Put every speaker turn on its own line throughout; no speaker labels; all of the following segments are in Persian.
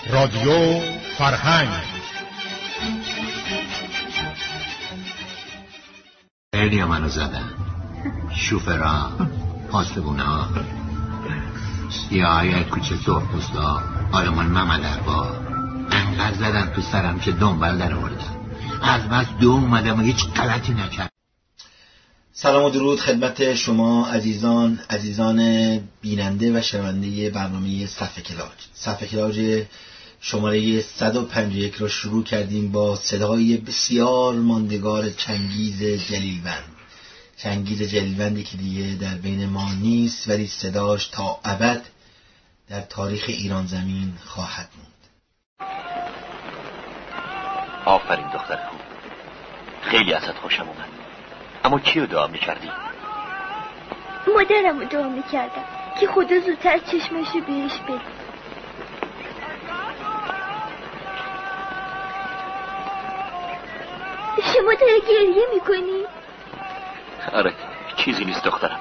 رادیو فرهنگ.
خیلی منو زدن، شوفرا، پاسبونا، سیاهای کوچه سرخپوستا، آلمان محمد ارباب انقدر زدن تو سرم که دنبال در آوردن. از بس دو اومدم و هیچ غلطی نکرد.
سلام و درود خدمت شما عزیزان بیننده و شنونده برنامه صفحه کلاج شماره 151 را شروع کردیم با صدای بسیار ماندگار چنگیز جلیلوندی که دیگه در بین ما نیست، ولی صداش تا ابد در تاریخ ایران زمین خواهد موند.
آفرین دختر خوب، خیلی ازت خوشم اومد. اما کیو دعا میکردی؟
مادرمو دعا میکردم که خدا زودتر چشمشو بهش بده. شما داره گریه میکنی؟
آره، چیزی نیست دخترم.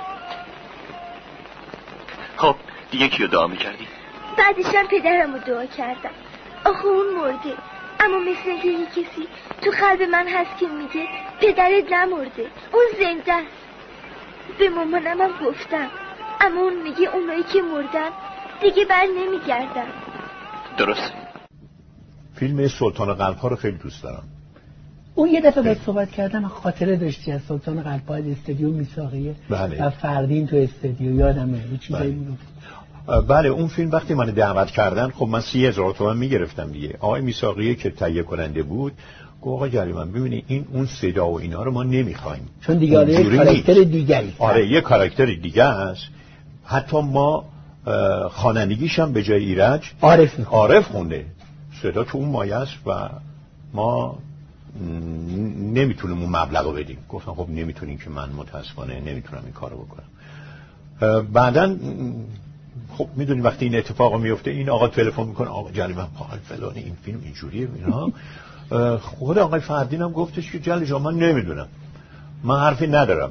خب دیگه کیو دعا میکردی؟
بعدشم پدرمو دعا کردم. آخه اون مرده، اما مثل اینکه یه کسی تو قلب من هست که میگه پدرت نمرده، اون زنده است. به مامانم هم گفتم، اما اون میگه اونایی که مردن دیگه بر نمیگردن.
درسته.
فیلم سلطان قلب‌ها رو خیلی دوست دارم.
اون یه دفعه باید صحبت کردم، خاطره داشتی از سلطان قلب‌ها، استودیو میساقیه.
بله.
و فردین تو استودیو یادمه یه چیزایی میگفت.
بله، اون فیلم وقتی من دعوت کردن، خب من 30,000 تومان میگرفتم دیگه. آقای میساقیه که تهیه کننده بود گفت آقا جلیلوند ببینید این اون صدا و اینا رو ما نمیخوایم،
چون دیگه یه کاراکتر دیگری.
آره یه کاراکتر دیگه است. حتی ما خوانندگیش هم به جای ایرج عارف خونده. صدا تو اون مایه است و ما نمیتونیم اون مبلغو بدیم. گفتم خب نمیتونیم که من متاسفانه نمیتونم این کارو بکنم. بعدن خب میدونی وقتی این اتفاق میفته این آقا تلفن میکنه آقا جلیلوند حال فلان این فیلم اینجوریه اینا. خود آقای فردین هم گفتش که جلی جان من نمیدونم، من حرفی ندارم،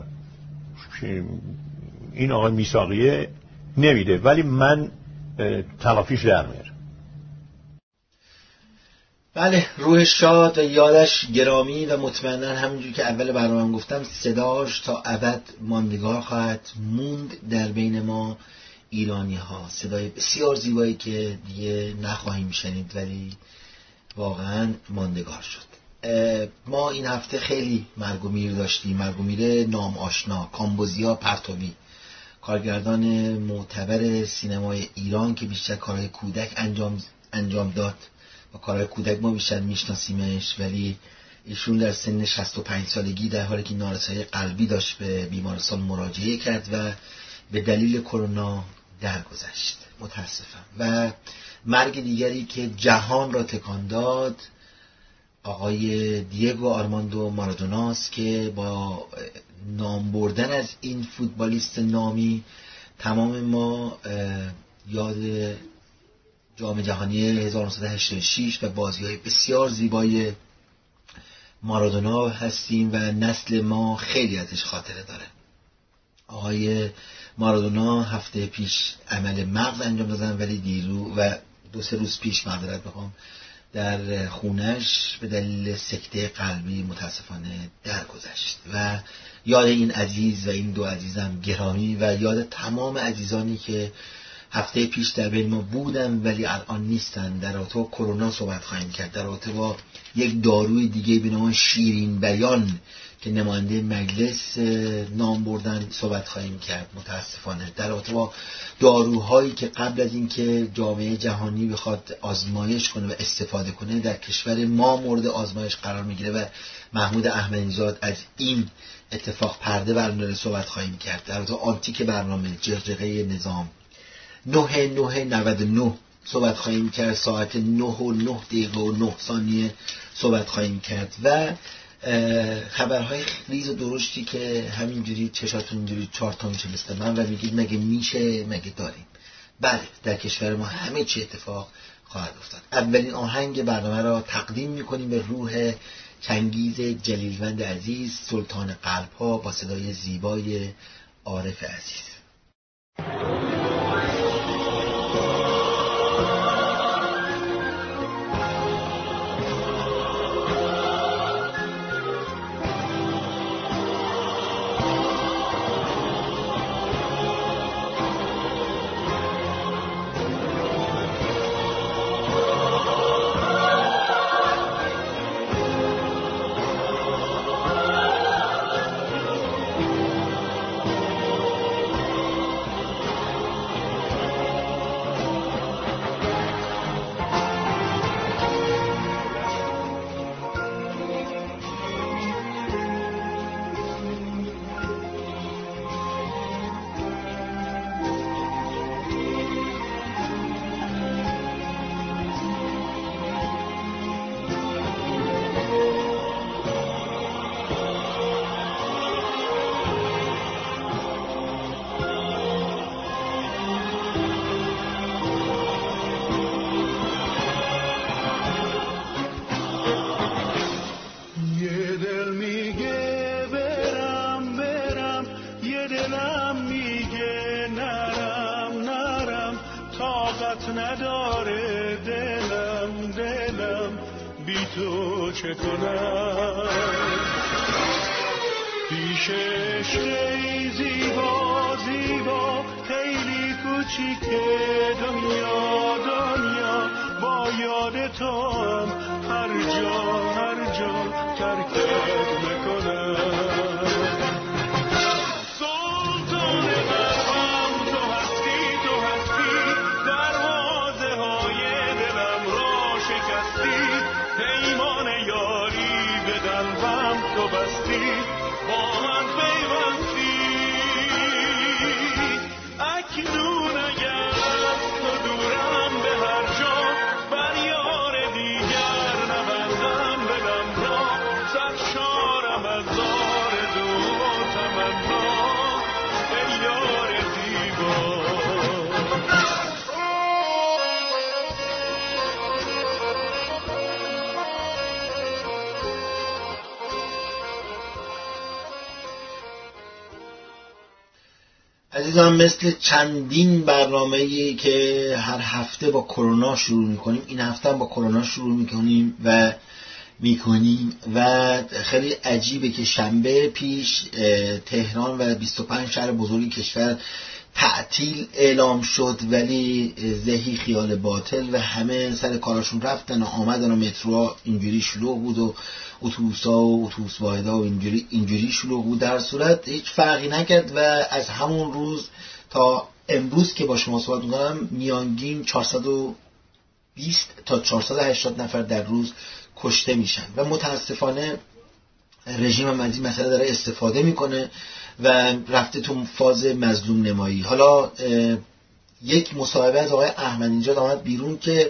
این آقای میساقیه نمیده، ولی من تلافیش در میارم.
بله، روحش شاد و یادش گرامی و مطمئنا همونجوری که اول برنامه گفتم صداش تا ابد ماندگار خواهد موند در بین ما ایرانی ها. صدای بسیار زیبایی که دیگه نخواهیم شنید ولی واقعا ماندگار شد. ما این هفته خیلی مرگ و میر داشتیم. مرگ و میر نام آشنا، کامبوزیا پرتوی، کارگردان معتبر سینمای ایران که بیشتر کارهای کودک انجام داد. و کارهای کودک ما بیشتر میشناسیمش، ولی ایشون در سن 65 سالگی در حالی که نارسایی قلبی داشت به بیمارستان مراجعه کرد و به دلیل کرونا درگذشت متاسفم. و مرگ دیگری که جهان را تکان داد آقای دیگو آرماندو مارادوناست که با نام بردن از این فوتبالیست نامی تمام ما یاد جام جهانی 1986 و بازی‌های بسیار زیبای مارادونا هستیم و نسل ما خیلی ازش خاطره داره. آقای مارادونا هفته پیش عمل مغز انجام دادن، ولی دیرو و 2-3 روز پیش معذرت بخوام در خونش به دلیل سکته قلبی متاسفانه درگذشت. و یاد این عزیز و این دو عزیزم گرامی و یاد تمام عزیزانی که هفته پیش در بین ما بودن ولی الان نیستن. در رابطه با کرونا صحبت خواهیم کرد، در رابطه با یک داروی دیگه به نام شیرین بیان که نماینده مجلس نام بردن صحبت خواهیم کرد متاسفانه. در رابطه با داروهایی که قبل از اینکه جامعه جهانی بخواد آزمایش کنه و استفاده کنه در کشور ما مورد آزمایش قرار میگیره و محمود احمدی‌زاد از این اتفاق پرده برنداره صحبت خواهیم کرد. در رابطه آنتیک برنامه جرجقه نظام 9/9/99 صحبت خواهیم کرد، ساعت 9:09:09 صحبت خواهیم کرد و خبرهای ریز و درشتی که همینجوری چشاتون اینجوری 4 تا میشه مثل من و میگید مگه میشه، مگه داریم. بله، در کشور ما همه چی اتفاق خواهد افتاد. اولین آهنگ برنامه را تقدیم میکنیم به روح چنگیز جلیلوند عزیز، سلطان قلب‌ها، با صدای زیبای عارف عزیز.
طاقت نداره دلم بی تو چه کنم. پیش عشقی زیبا خیلی کوچیکه دنیا با یاد تو هم هر جا ترکت میکنم. سلطان قلبم تو هستی دروازه های دلم را شکستی. پیمان یاری به قلبم تو بستی با من پیوستی. اکنون اگر از تو دورم به هر جا بر یار دیگر نبندم دلم را. سرشارم از آرزو و تمنا ای یار زیبا.
عزیزان، مثل چندین برنامه‌ای که هر هفته با کرونا شروع می‌کنیم، این هفته هم با کرونا شروع می‌کنیم و خیلی عجیبه که شنبه پیش تهران و 25 شهر بزرگ کشور تعطیل اعلام شد، ولی ذهی خیال باطل و همه سر کاراشون رفتن و آمدن و متروها اینجوری شلوغ بود و اتوبوس‌ها و اتوبوس واحدها و اینجوری شلوغ بود. در صورت هیچ فرقی نکرد و از همون روز تا امروز که با شما صحبت می‌کنم میانگین 420 تا 480 نفر در روز کشته میشن و متاسفانه رژیم هم از این مسئله داره استفاده میکنه و رفته تو فاز مظلوم نمایی. حالا یک مصاحبه از آقای احمدی‌نژاد آمد بیرون که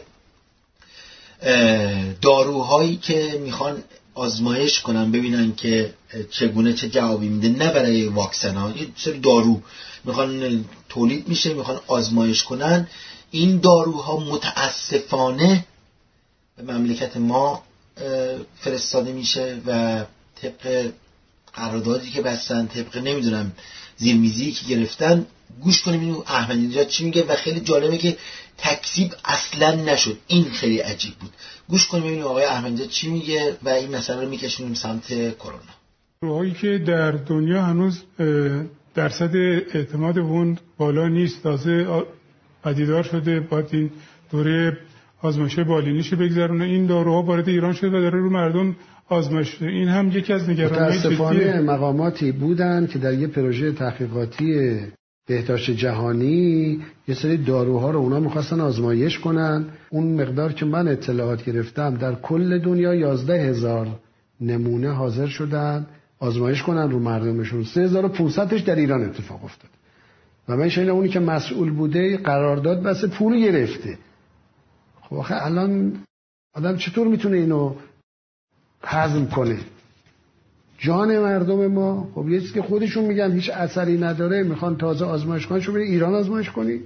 داروهایی که میخوان آزمایش کنن ببینن که چگونه چه جوابی میده، نه برای واکسن ها، یه سری دارو میخوان تولید میشه، میخوان آزمایش کنن. این داروها متاسفانه به مملکت ما فرستاده میشه و طبق قراردادی که بستن، طبق نمیدونم زیرمیزی که گرفتن. گوش کنیم اینو احمدی‌نژاد چی میگه و خیلی جالبه که تکذیب اصلا نشد. این خیلی عجیب بود. گوش کنیم اینو آقای احمدی‌نژاد چی میگه و این مسئله رو میکشونیم سمت کرونا.
روحایی که در دنیا هنوز درصد اعتماد اون بالا نیست، تازه پدیدار شده، باید این دوره آزمایش بالینیش بگذرونه. این داروها وارد ایران شده و داره رو مردم آزمایش شده. این هم یکی از نگرانی‌های جدی.
متأسفانه مقاماتی بودن که در یه پروژه تحقیقاتی بهداشت جهانی یه سری داروها رو اونا می‌خواستن آزمایش کنن. اون مقدار که من اطلاعات گرفتم در کل دنیا 11,000 نمونه حاضر شدن آزمایش کنن رو مردمشون. 3,500 تاش در ایران اتفاق افتاد. و من شنیدم اونی که مسئول بوده قرارداد بس پول گرفته. خب آخه الان آدم چطور میتونه اینو هضم کنه؟ جان مردم ما. خب یه چیزی که خودشون میگن هیچ اثری نداره، میخوان تازه آزمایش کنن. شو بری ایران آزمایش کنی،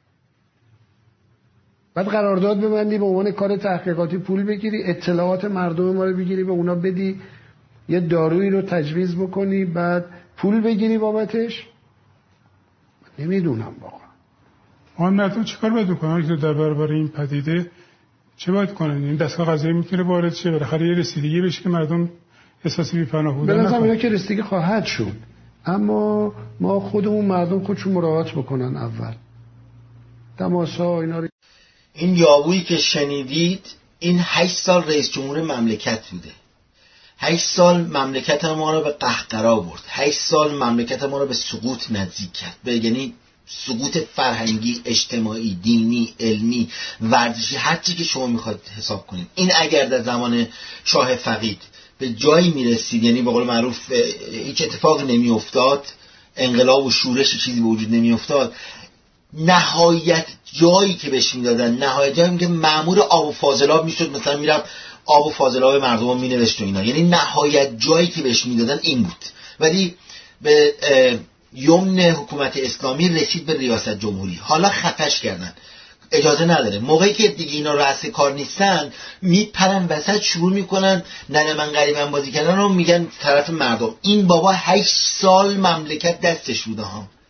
بعد قرارداد ببندی، به عنوان کار تحقیقاتی پول بگیری، اطلاعات مردم ما رو بگیری، به اونا بدی، یه دارویی رو تجویز بکنی، بعد پول بگیری بابتش. نمیدونم واقعا
آن مردم چیکار باید بکنن که در برابر این پدیده چه باید کنن؟ این دستگاه قضایی میتونه وارد شه، بالاخره یه رسیدگی بشه که مردم احساس بی‌پناه بودن
نکنن. به نظر میاد که رسیدگی خواهد شد، اما ما خودمون مردم خودشون مراعات بکنن. اول تماسا اینا رو.
این یابویی که شنیدید این 8 سال رئیس جمهور مملکت بوده. 8 سال مملکت ما رو به قهقرا برد. 8 سال مملکت ما رو به سقوط نزدیک کرد. یعنی سقوط فرهنگی، اجتماعی، دینی، علمی، ورزشی، هر چی که شما میخواید حساب کنید. این اگر در زمان شاه فقید به جایی میرسید، یعنی به قول معروف هیچ اتفاق نمیافتاد، انقلاب و شورش چیزی به وجود نمیافتاد، نهایت جایی که بهش میدادن، نهایت جایی که مأمور آب و فاضلاب میشد، مثلا میرفت آب و فاضلاب مردم مینوشت و اینا، یعنی نهایت جایی که بهش میدادن این بود. ولی به یمن حکومت اسلامی رسید به ریاست جمهوری. حالا خفش کردن، اجازه نداره. موقعی که دیگه اینا رأس کار نیستن میپرن وسط، شروع میکنن ننه من غریبم بازی کردن رو میگن طرف مردم. این بابا 8 سال مملکت دستش بوده ها،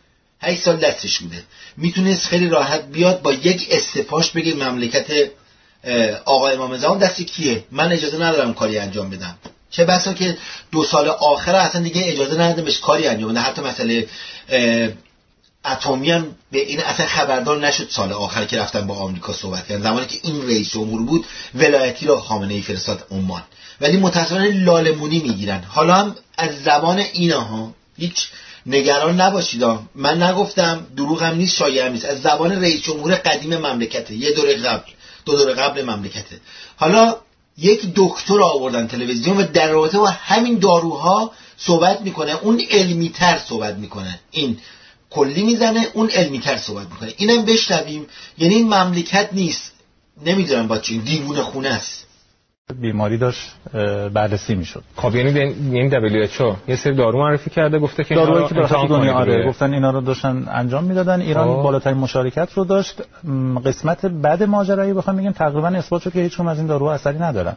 8 سال دستش بوده، میتونست خیلی راحت بیاد با یک استفاش بگه مملکت آقا امام زمان دست کیه، من اجازه ندارم کاری انجام بدم. چه بسا که 2 سال آخر اصلا دیگه اجازه نداده بهش کاری انجام بده. حتی مسئله اتمی هم به این اصلا خبردار نشد سال آخر که رفتن با آمریکا صحبت کردن، زمانی که این رئیس جمهور بود ولایتی رو خامنه‌ای فرستاد عمان. ولی متأسفانه لالمونی میگیرن. حالا هم از زبان اینها هیچ نگران نباشید، من نگفتم، دروغ هم نیست، شایعه هم نیست، از زبان رئیس جمهور قدیم مملکته، 1 دوره قبل 2 دوره قبل مملکته. حالا یک دکتر آوردن تلویزیون و در رابطه با همین داروها صحبت میکنه، اون علمی تر صحبت میکنه، این کلی میزنه، اون علمی تر صحبت میکنه. اینم بشنویم. یعنی این مملکت نیست، نمیدونم با چی، دیوونه خونه است.
بیماری داشت بررسی میشد.
خب یعنی WHO یه سری دارو معرفی کرده، گفته که
دارویی که برای دنیا گفتن اینا رو داشتن انجام میدادن. ایران بالاترین مشارکت رو داشت. قسمت بعد ماجرایی بخوام بگیم تقریبا اثبات شد که هیچ کدوم از این داروها اثری ندارن.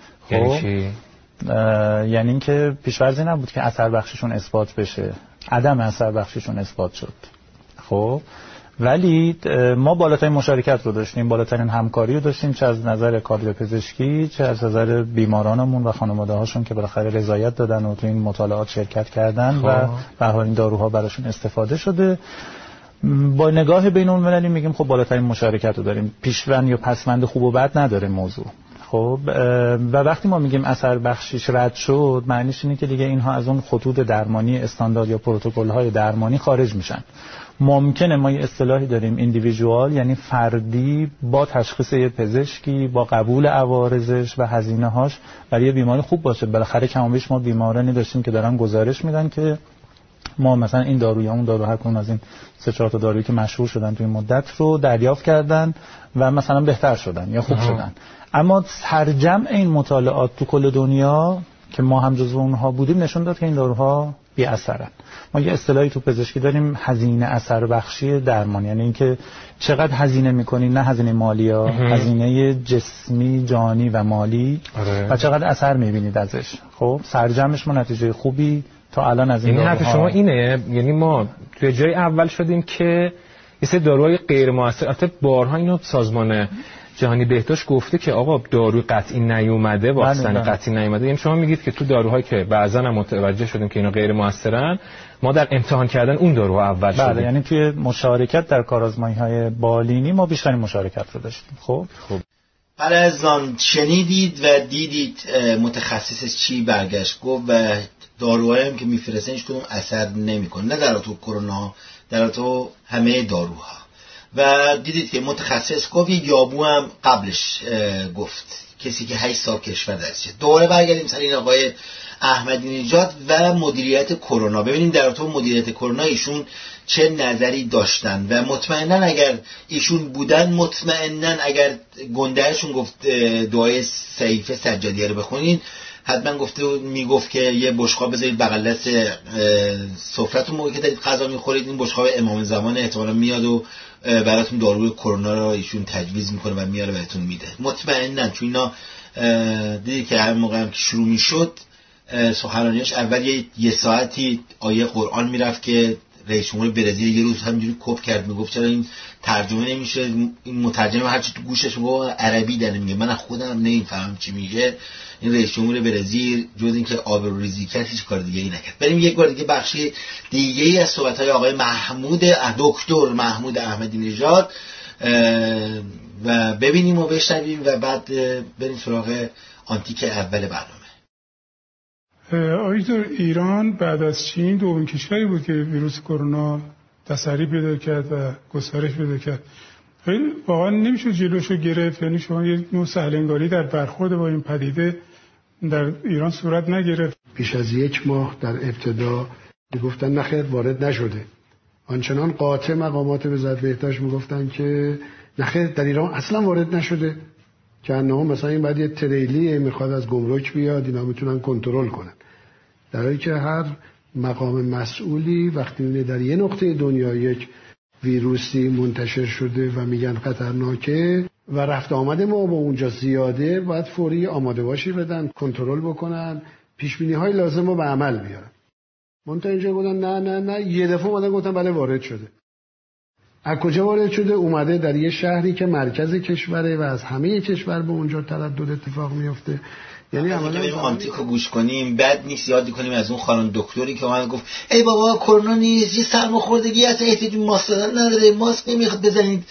یعنی اینکه پیش‌فرضی نبود که اثر بخشیشون اثبات بشه، عدم اثر بخشیشون اثبات شد. خب ولی ما بالاترین مشارکت رو داشتیم، بالاترین همکاری رو داشتیم، چه از نظر کادر پزشکی، چه از نظر بیمارانمون و خانواده هاشون که بالاخره رضایت دادن و تو این مطالعات شرکت کردن و به هر حال این داروها براشون استفاده شده. با نگاه بین‌المللی میگیم خب بالاترین مشارکت رو داریم، پیشوند یا پسوند خوب و بد نداره موضوع. خب و وقتی ما میگیم اثر بخشیش رد شد، معنیش اینه که دیگه اینها از اون خطوط درمانی استاندارد یا پروتکل‌های درمانی خارج میشن. ممکنه ما یه اصطلاحی داریم ایندیویدوال، یعنی فردی با تشخیص یه پزشکی، با قبول عوارضش و هزینه‌هاش برای یه بیماری خوب باشه. بالاخره کم و بیش ما بیمارانی داشتیم که دارن گزارش میدن که ما مثلا این دارو یا اون دارو، هر کدوم از این 3-4 تا دارویی که مشهور شدن تو این مدت رو دریافت کردن و مثلا بهتر شدن یا خوب شدن. اما سرجمع این مطالعات تو کل دنیا که ما هم جزو اونها بودیم نشون داد که این داروها بی اثرن. ما یه اصطلاحی تو پزشکی داریم، هزینه اثر بخشی درمان، یعنی اینکه چقدر هزینه می‌کنی، نه هزینه مالی ها، هزینه جسمی، جانی و مالی و چقدر اثر می‌بینید ازش. خب سرجمش ما نتیجه خوبی تا الان از این داروها.
یعنی حرف شما اینه، یعنی ما توی جای اول شدیم که یه سری داروهای غیر مؤثر، البته بارها اینو سازمان جهانی بهداشت گفته که آقا داروی قطعی نیومده، واکسن قطعی نیومده. یعنی شما میگید که تو داروهایی که بعضا هم متوجه شدیم که اینا غیر مؤثرن، ما در امتحان کردن اون داروها اول شدیم.
بله، یعنی توی مشارکت در کارآزمایی‌های بالینی ما بیشترین مشارکت رو داشتیم. خب
عزیزان شنیدید و دیدید متخصص چی برگشت گفت و داروهایی هم که میفرستن هیچ کدوم اثر نمیکنه، نه در تو کرونا، در تو همه داروها. و دیدید که متخصص گفت، یابو هم قبلش گفت، کسی که 8 سال کشور درسته. دوباره برگردیم سر این آقای احمدی نژاد و مدیریت کرونا، ببینیم در تو مدیریت کرونا ایشون چه نظری داشتن و مطمئنا اگر ایشون بودن، مطمئنا اگر گندهشون گفت دعای سیف سجادیه رو بخونین، حتما میگفت که یه بشقاب بذارید بغل دست سفره‌تون موقعی که دارید غذا میخورید، این بشقاب امام زمان احتمالاً میاد و براتون داروی کرونا رو ایشون تجویز میکنه و میاره بهتون میده. مطمئنا چون اینا دیدید که هر موقع هم که شروع میشد سخنرانیش اول یه ساعتی آیه قرآن میرفت که رئیس جمهور برزیل یه روز همینجوری کپ کرد، میگفت چرا این ترجمه نمیشه، این مترجم هرچی تو گوشش میگه عربی داره میگه، من خودم نمیفهمم چی میگه. این رئیس جمهور برزیل جز اینکه آبروریزی کرد هیچ کار دیگه ای نکرد. بریم یک بار دیگه بخشی دیگه ای از صحبت‌های آقای دکتر محمود احمدی نژاد و ببینیم و بشنویم و بعد بریم سراغ آنتیک اول برنامه.
آقای ایران بعد از چین دومین کشوری بود که ویروس کرونا تسری پیدا کرد و گسترش پیدا کرد. خیلی واقعا نمیشه جلوشو گرفت، یعنی شما یک نوع سهلنگاری در برخورد با این پدیده در ایران صورت نگرفت.
پیش از 1 ماه در ابتدا میگفتن نخیر وارد نشده، آنچنان قاطع مقامات وزارت بهداشت میگفتن که نخیر در ایران اصلا وارد نشده، که انها مثلا این بعد یه تریلی میخواد از گمرک بیاد اینا میتونن کنترل کنن، در حالی که هر مقام مسئولی وقتی در یه نقطه دنیا یک ویروسی منتشر شده و میگن خطرناکه و رفت آمد ما با اونجا زیاده، باید فوری آماده باشی بدن، کنترل بکنن، پیش بینی های لازم رو به عمل بیارن. منتها اینجا گفتن نه یه دفعه اومدن گفتن بله وارد شده. از کجا وارد شده؟ اومده در یه شهری که مرکز کشوره و از همه کشور به اونجا تردد اتفاق میفته. یعنی
عملا آنتیکو گوش کنیم بد نیست یاد کنیم از اون خانم دکتری که اومد گفت ای بابا کرونا نیست، یه سرماخوردگی هست، احتیاج ماسک نداره، ماسک نمیخواد بزنید.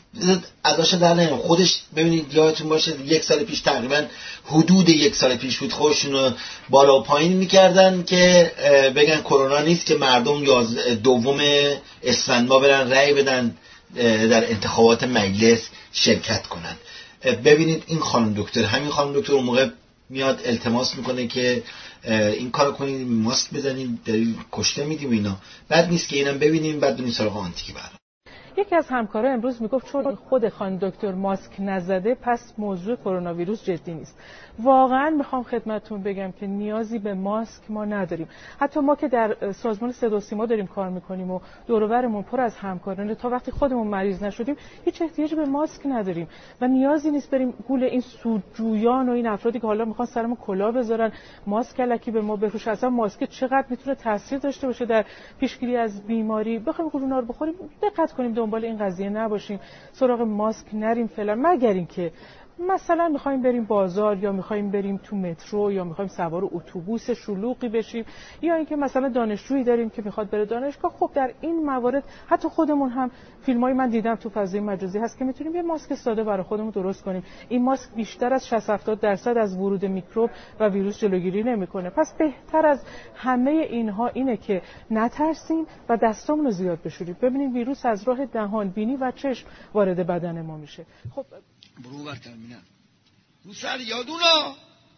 ازش در نمیاد. خودش ببینید یادتون باشه 1 سال پیش تقریبا حدود 1 سال پیش بود خودشون رو بالا و پایین میکردن که بگن کرونا نیست که مردم 2 اسفند ما برن رأی بدن در انتخابات مجلس شرکت کنن. ببینید این خانم دکتر، همین خانم دکتر اون موقع میاد التماس میکنه که این کارو کنید، ماسک بزنید، دلیل کشته میدیم اینا. بعد نیست که اینم ببینیم بعد بریم سراغ آنتیکی برام.
یکی از همکارا امروز میگفت چون خود خانم دکتر ماسک نزده پس موضوع کرونا ویروس جدی نیست. واقعا میخوام خدمتتون بگم که نیازی به ماسک ما نداریم. حتی ما که در سازمان صدا و سیما داریم کار میکنیم و دور و برمون پر از همکارانه، تا وقتی خودمون مریض نشدیم هیچ احتیاجی به ماسک نداریم و نیازی نیست بریم گول این سودجویان و این افرادی که حالا میخوان سرمون کلاه بذارن ماسک الکی به ما بفروشن. اصلا ماسک چقدر میتونه تاثیر داشته باشه در پیشگیری از بیماری. بخوایم کرونا رو بخوریم دقت کنیم دنبال این قضیه نباشیم، سراغ ماسک نریم فعلا، مگر اینکه مثلا میخوایم بریم بازار یا میخوایم بریم تو مترو یا میخوایم سوار اتوبوس شلوغی بشیم یا اینکه مثلا دانشجویی داریم که میخواد بره دانشگاه. خب در این موارد حتی خودمون هم فیلمای من دیدم تو فضای مجازی هست که میتونیم یه ماسک ساده برای خودمون درست کنیم. این ماسک بیشتر از 60-70% از ورود میکروب و ویروس جلوگیری نمیکنه. پس بهتر از همه اینها اینه که نترسیم و دستامون رو زیاد بشوریم. ببینید ویروس از راه دهان، بینی و چشم وارد بدن ما میشه. خب
برو بر ترمینم رو سر یادونا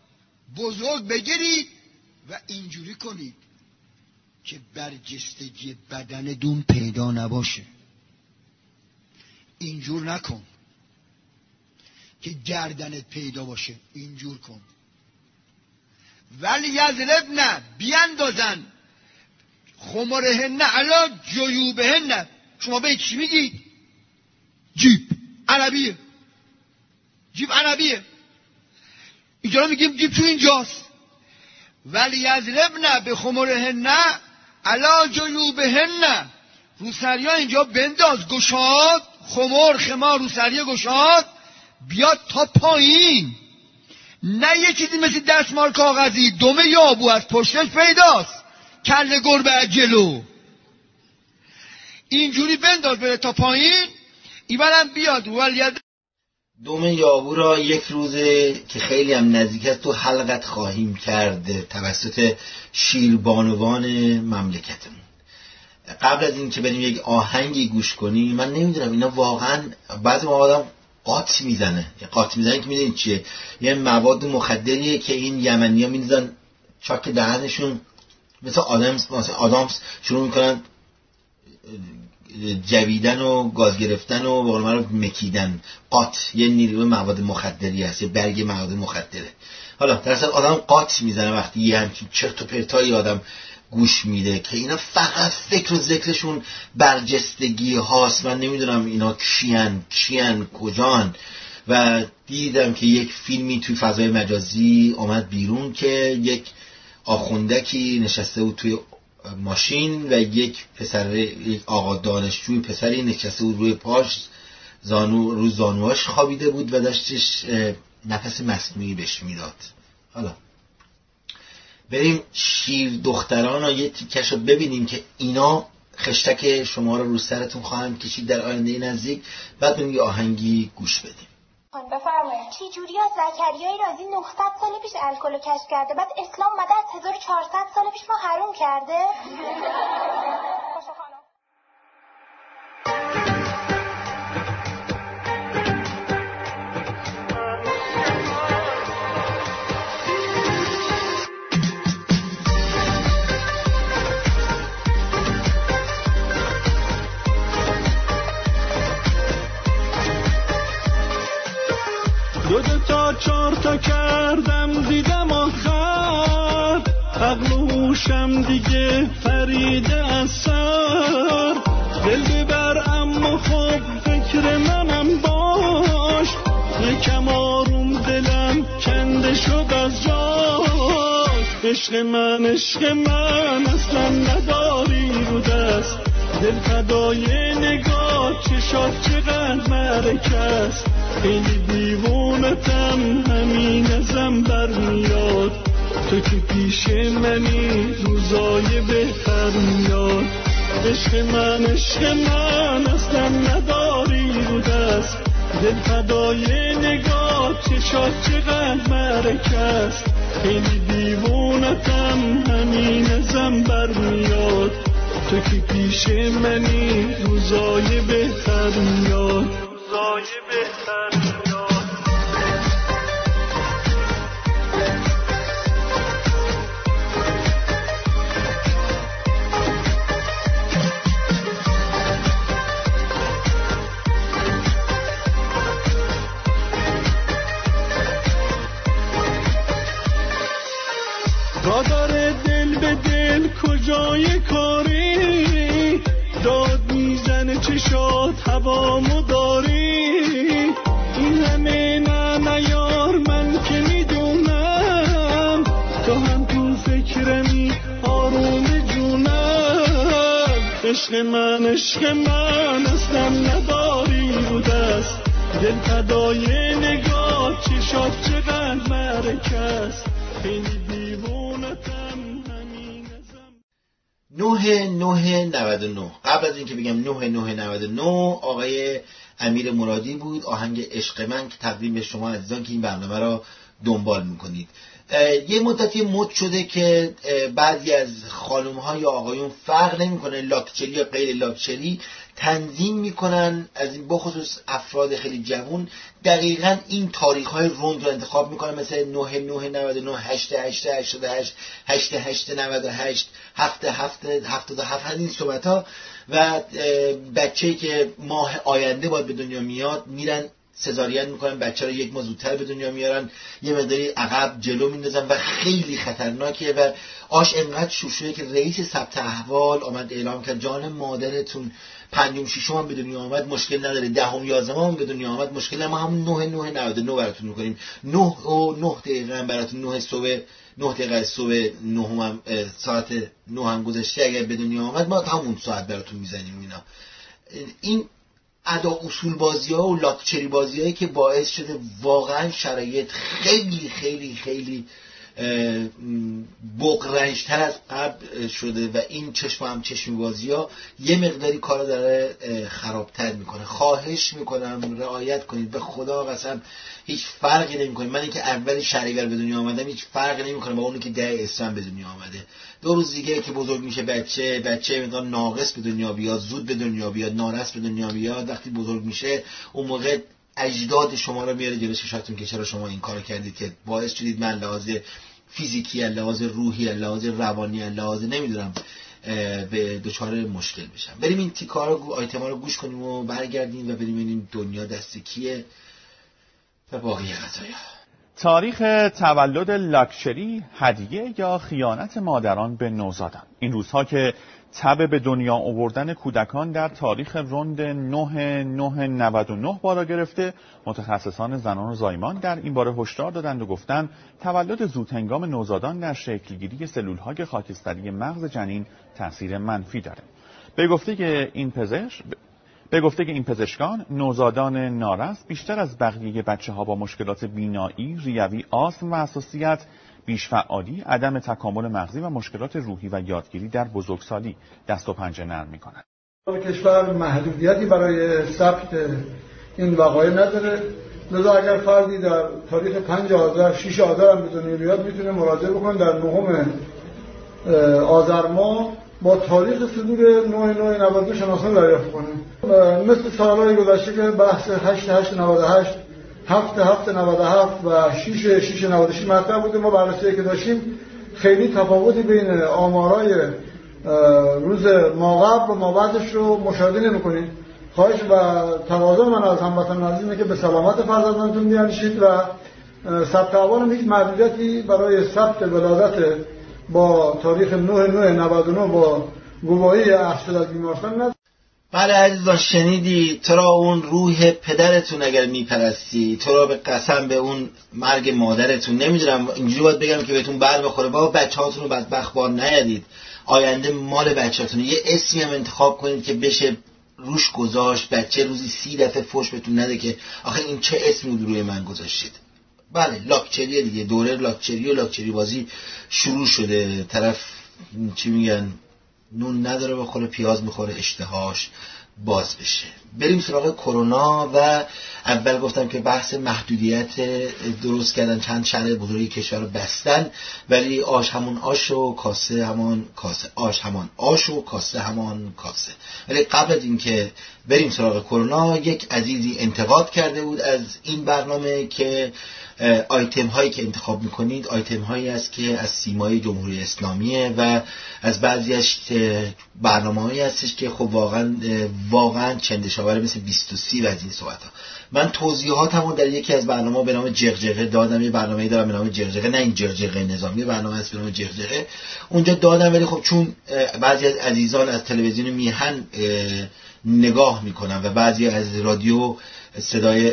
بزرگ بگیرید و اینجوری کنید که برجستگی بدن دون پیدا نباشه. اینجور نکن که گردنت پیدا باشه، اینجور کن. ولی یضربن بیاندازن خمرهن علی جیوبهن. شما به چی میگید؟ جیب عربیه، جیب عربیه. اینجا میگیم جیب تو اینجاست. ولی یضربن بخمرهن علی جیوبهن. روسریا اینجا بنداز، گشاد، خمار روسریا گشاد بیاد تا پایین. نه یه چیزی مثل دستمال کاغذی دم یابو از پشتش پیداست، کله گربه از جلو. اینجوری بنداز بره تا پایین. ایولم بیاد ولیت
دم یابو را یک روزه که خیلی هم نزدیک است تو حلقت خواهیم کرد توسط شیربانوان مملکتمون. قبل از این که بریم یک آهنگی گوش کنیم، من نمیدونم اینا واقعا بعضی موقع آدم قاط میزنه که میدونین چیه؟ یه مواد مخدریه که این یمنی‌ها می‌ریزن چاک دهنشون مثل آدامس شروع میکنن جویدن و گاز گرفتن و به قول معروف مکیدن. قات یه نیروی مواد مخدری هست، یه برگ مواد مخدره. حالا در اصل آدم قات میزنه وقتی یه همچین چرت و پرتایی آدم گوش میده که اینا فقط فکر و ذکرشون برجستگی هاست. من نمیدونم اینا کیان کجان. و دیدم که یک فیلمی توی فضای مجازی آمد بیرون که یک آخوندکی نشسته بود توی ماشین و یک آقا دانشجوی پسری نشسته بود روی پاش، رو زانوهاش خوابیده بود و داشتش نفس مصنوعی بهش میداد. حالا بریم شیر دختران رو یه تیکش رو ببینیم که اینا خشتک شما رو سرتون خواهند کشید در آینده نزدیک. بعد بریم یه آهنگی گوش بدیم.
بفرمایید. چی جوری از زکریای رازی 900 سال پیش الکل رو کشف کرده، بعد اسلام اومده از 1400 سال پیش ما حروم کرده؟ باشه خانم.
دو تا 4 تا کردم دیدم آخر، عقل و هوشم دیگه فریده از سر. دل ببر اما خب فکر منم باش، یکم آروم دلم کنده شد از جاش. عشق من اصلا نداری رو دست، دل فدای نگاه چشات چقدر مرکست، خیلی دیوونتم همین ازم برمیاد، تو که پیش منی روزای بهتر میاد. عشق من اصلا نداری رو دست، دل فدای نگاه چشات چقدر مرکست، خیلی دیوونتم همین ازم برمیاد، تو که پیش منی روزای بهتر میاد، روزای بهتر میاد. رادار دل به دل کجای کاری، داد میزنه چشات هوامو داری، این همه نیار من که میدونم، تو هم تو فکرمی آروم جونم. عشق من اصلا نداری رو دست، دل فدای نگاه چشات چقدر مرکست، خیلی دیوونتم همین ازم.
9/9/99. قبل از اینکه بگم 9/9/99 آقای امیر مرادی بود، آهنگ عشق من که تقدیم به شما عزیزان که این برنامه را دنبال میکنید. یه مدتی مد شده که بعضی از خانم ها یا آقایون فرق نمیکنه لاکچری یا غیر لاکچری تنظیم میکنن، از این بخصوص افراد خیلی جوان دقیقاً این تاریخ های روند رو انتخاب میکنن، مثل 9/9/99، 8/8/88، 8/8/98، 7/7/77 این صحبت ها. و بچه‌ای که ماه آینده باید به دنیا میاد میرن سزارین میکنن، بچه رو یک ماه زودتر به دنیا میارن، یه مقداری عقب جلو میندازن و خیلی خطرناکه. و آش انقدر شوشوه که رئیس ثبت احوال آمد اعلام کرد جان مادرتون 5م 6م هم به دنیا آمد مشکل نداره، 10م 11م هم به دنیا آمد مشکل نداره، ما هم 9/9/99 براتون میکنیم. 9 دقیقه براتون 9 صبح 9 دقیقه صبح 9 هم ساعت 9 هم گذشته اگر به دنیا آمد ما همون ساعت براتون میزنیم. اینا این ادا اصول بازی ها و لاکچری بازی هایی که باعث شده واقعا شرایط خیلی خیلی خیلی بغرنج‌تر از قبل شده و این چشمی بازی ها یه مقداری کارا داره خرابتر میکنه. خواهش میکنم رعایت کنید، به خدا قسم هیچ فرقی نمیکنه. من اینکه اول شهریور به دنیا آمدم هیچ فرقی نمیکنه با اونی که 10 اسفند به دنیا آمده. 2 روز دیگه که بزرگ میشه بچه مقدار ناقص به دنیا بیاد، زود به دنیا بیاد، نارس به دنیا بیاد، وقتی بزرگ میشه اون موقع اجداد شما رو میاره جلوی چشاتون که چرا شما این کارو کردید که باعث شدید من لحاظ فیزیکی، لحاظ روحی، لحاظ روانی، لحاظ نمیدونم به دچار مشکل بشم. بریم این تیکارا آیتما رو گوش کنیم و برگردیم و بریم ببینیم دنیا دست کیه و باقی قضایا.
تاریخ تولد لاکچری، هدیه یا خیانت مادران به نوزادان. این روزها که تب به دنیا آوردن کودکان در تاریخ رند 9/9/99 بالا گرفته، متخصصان زنان و زایمان در این باره هشدار دادند و گفتند تولد زودهنگام نوزادان در شکلگیری سلول‌های خاکستری مغز جنین تاثیر منفی دارد. به گفته این پزشکان، نوزادان نارس بیشتر از بقیه بچه‌ها با مشکلات بینایی، ریوی، آسم و حساسیت، بیش‌فعالی، عدم تکامل مغزی و مشکلات روحی و یادگیری در بزرگسالی دست و پنجه نرم می‌کنند.
کشور محدودیتی برای ثبت این وقایع نداره، لذا اگر فردی در تاریخ 5 آذر 6 آذر هم به دنیا بیاد میتونه مراجعه بکنه در 9 آذر ماه با تاریخ صدور 9/9/92 شناسنامه دریافت کنه. مثل سالهای گذشته که بحث 8/8/98 7/7/97 و 6/6/96 مطرح بوده، ما بررسی که داشتیم خیلی تفاوتی بین آمارای روز ماقبل و مابعدش رو مشاهده نمی‌کنید. خواهش و تقاضا من از هموطنان عزیز اینه که به سلامت فرزندانتون بیاندیشید و ثبت احوال هیچ محدودیتی برای ثبت ولادت با تاریخ 9/9/99 با گواهی اخذ از بیمارستان نداره.
بله عزیزان شنیدی، تو را اون روح پدرتون اگر میپرستی، تو را به قسم به اون مرگ مادرتون. نمیدونم اینجوری باید بگم که بهتون بر بخوره، بابا بچه‌هاتون رو بدبخت بار نیارید، آینده مال بچه‌تونه. یه اسمی هم انتخاب کنید که بشه روش گذاشت، بچه روزی 30 دفعه فوش بهتون نده که آخه این چه اسمی روی من گذاشتید. بله لاکچری دیگه، دوره لاکچری و لاکچری بازی شروع شده. طرف چی میگن، نون نداره بخوره، پیاز میخوره، اشتهاش باز بشه. بریم سراغ کرونا. و اول گفتم که بحث محدودیت درست کردن، چند شهر بزرگی کشور رو بستن، ولی آش همون آش و کاسه همان کاسه، آش همان آش و کاسه همان کاسه. ولی قبل از این که بریم سراغ کرونا، یک عزیزی انتقاد کرده بود از این برنامه که آیتم هایی که انتخاب میکنید آیتم هایی است که از سیمای جمهوری اسلامیه و از بعضی از برنامه هایی هستش که خب واقعا چندشاوره، مثل 23 و از این صحبت ها. من توضیحاتمو در یکی از برنامه به نام جغجغه دادم. یه برنامه‌ای دارم به نام جغجغه، نه این جغجغه نظامی، برنامه هست به نام جغجغه، اونجا دادم. ولی خب چون بعضی از عزیزان از تلویزیون میهن نگاه میکنن و بعضی از رادیو صدای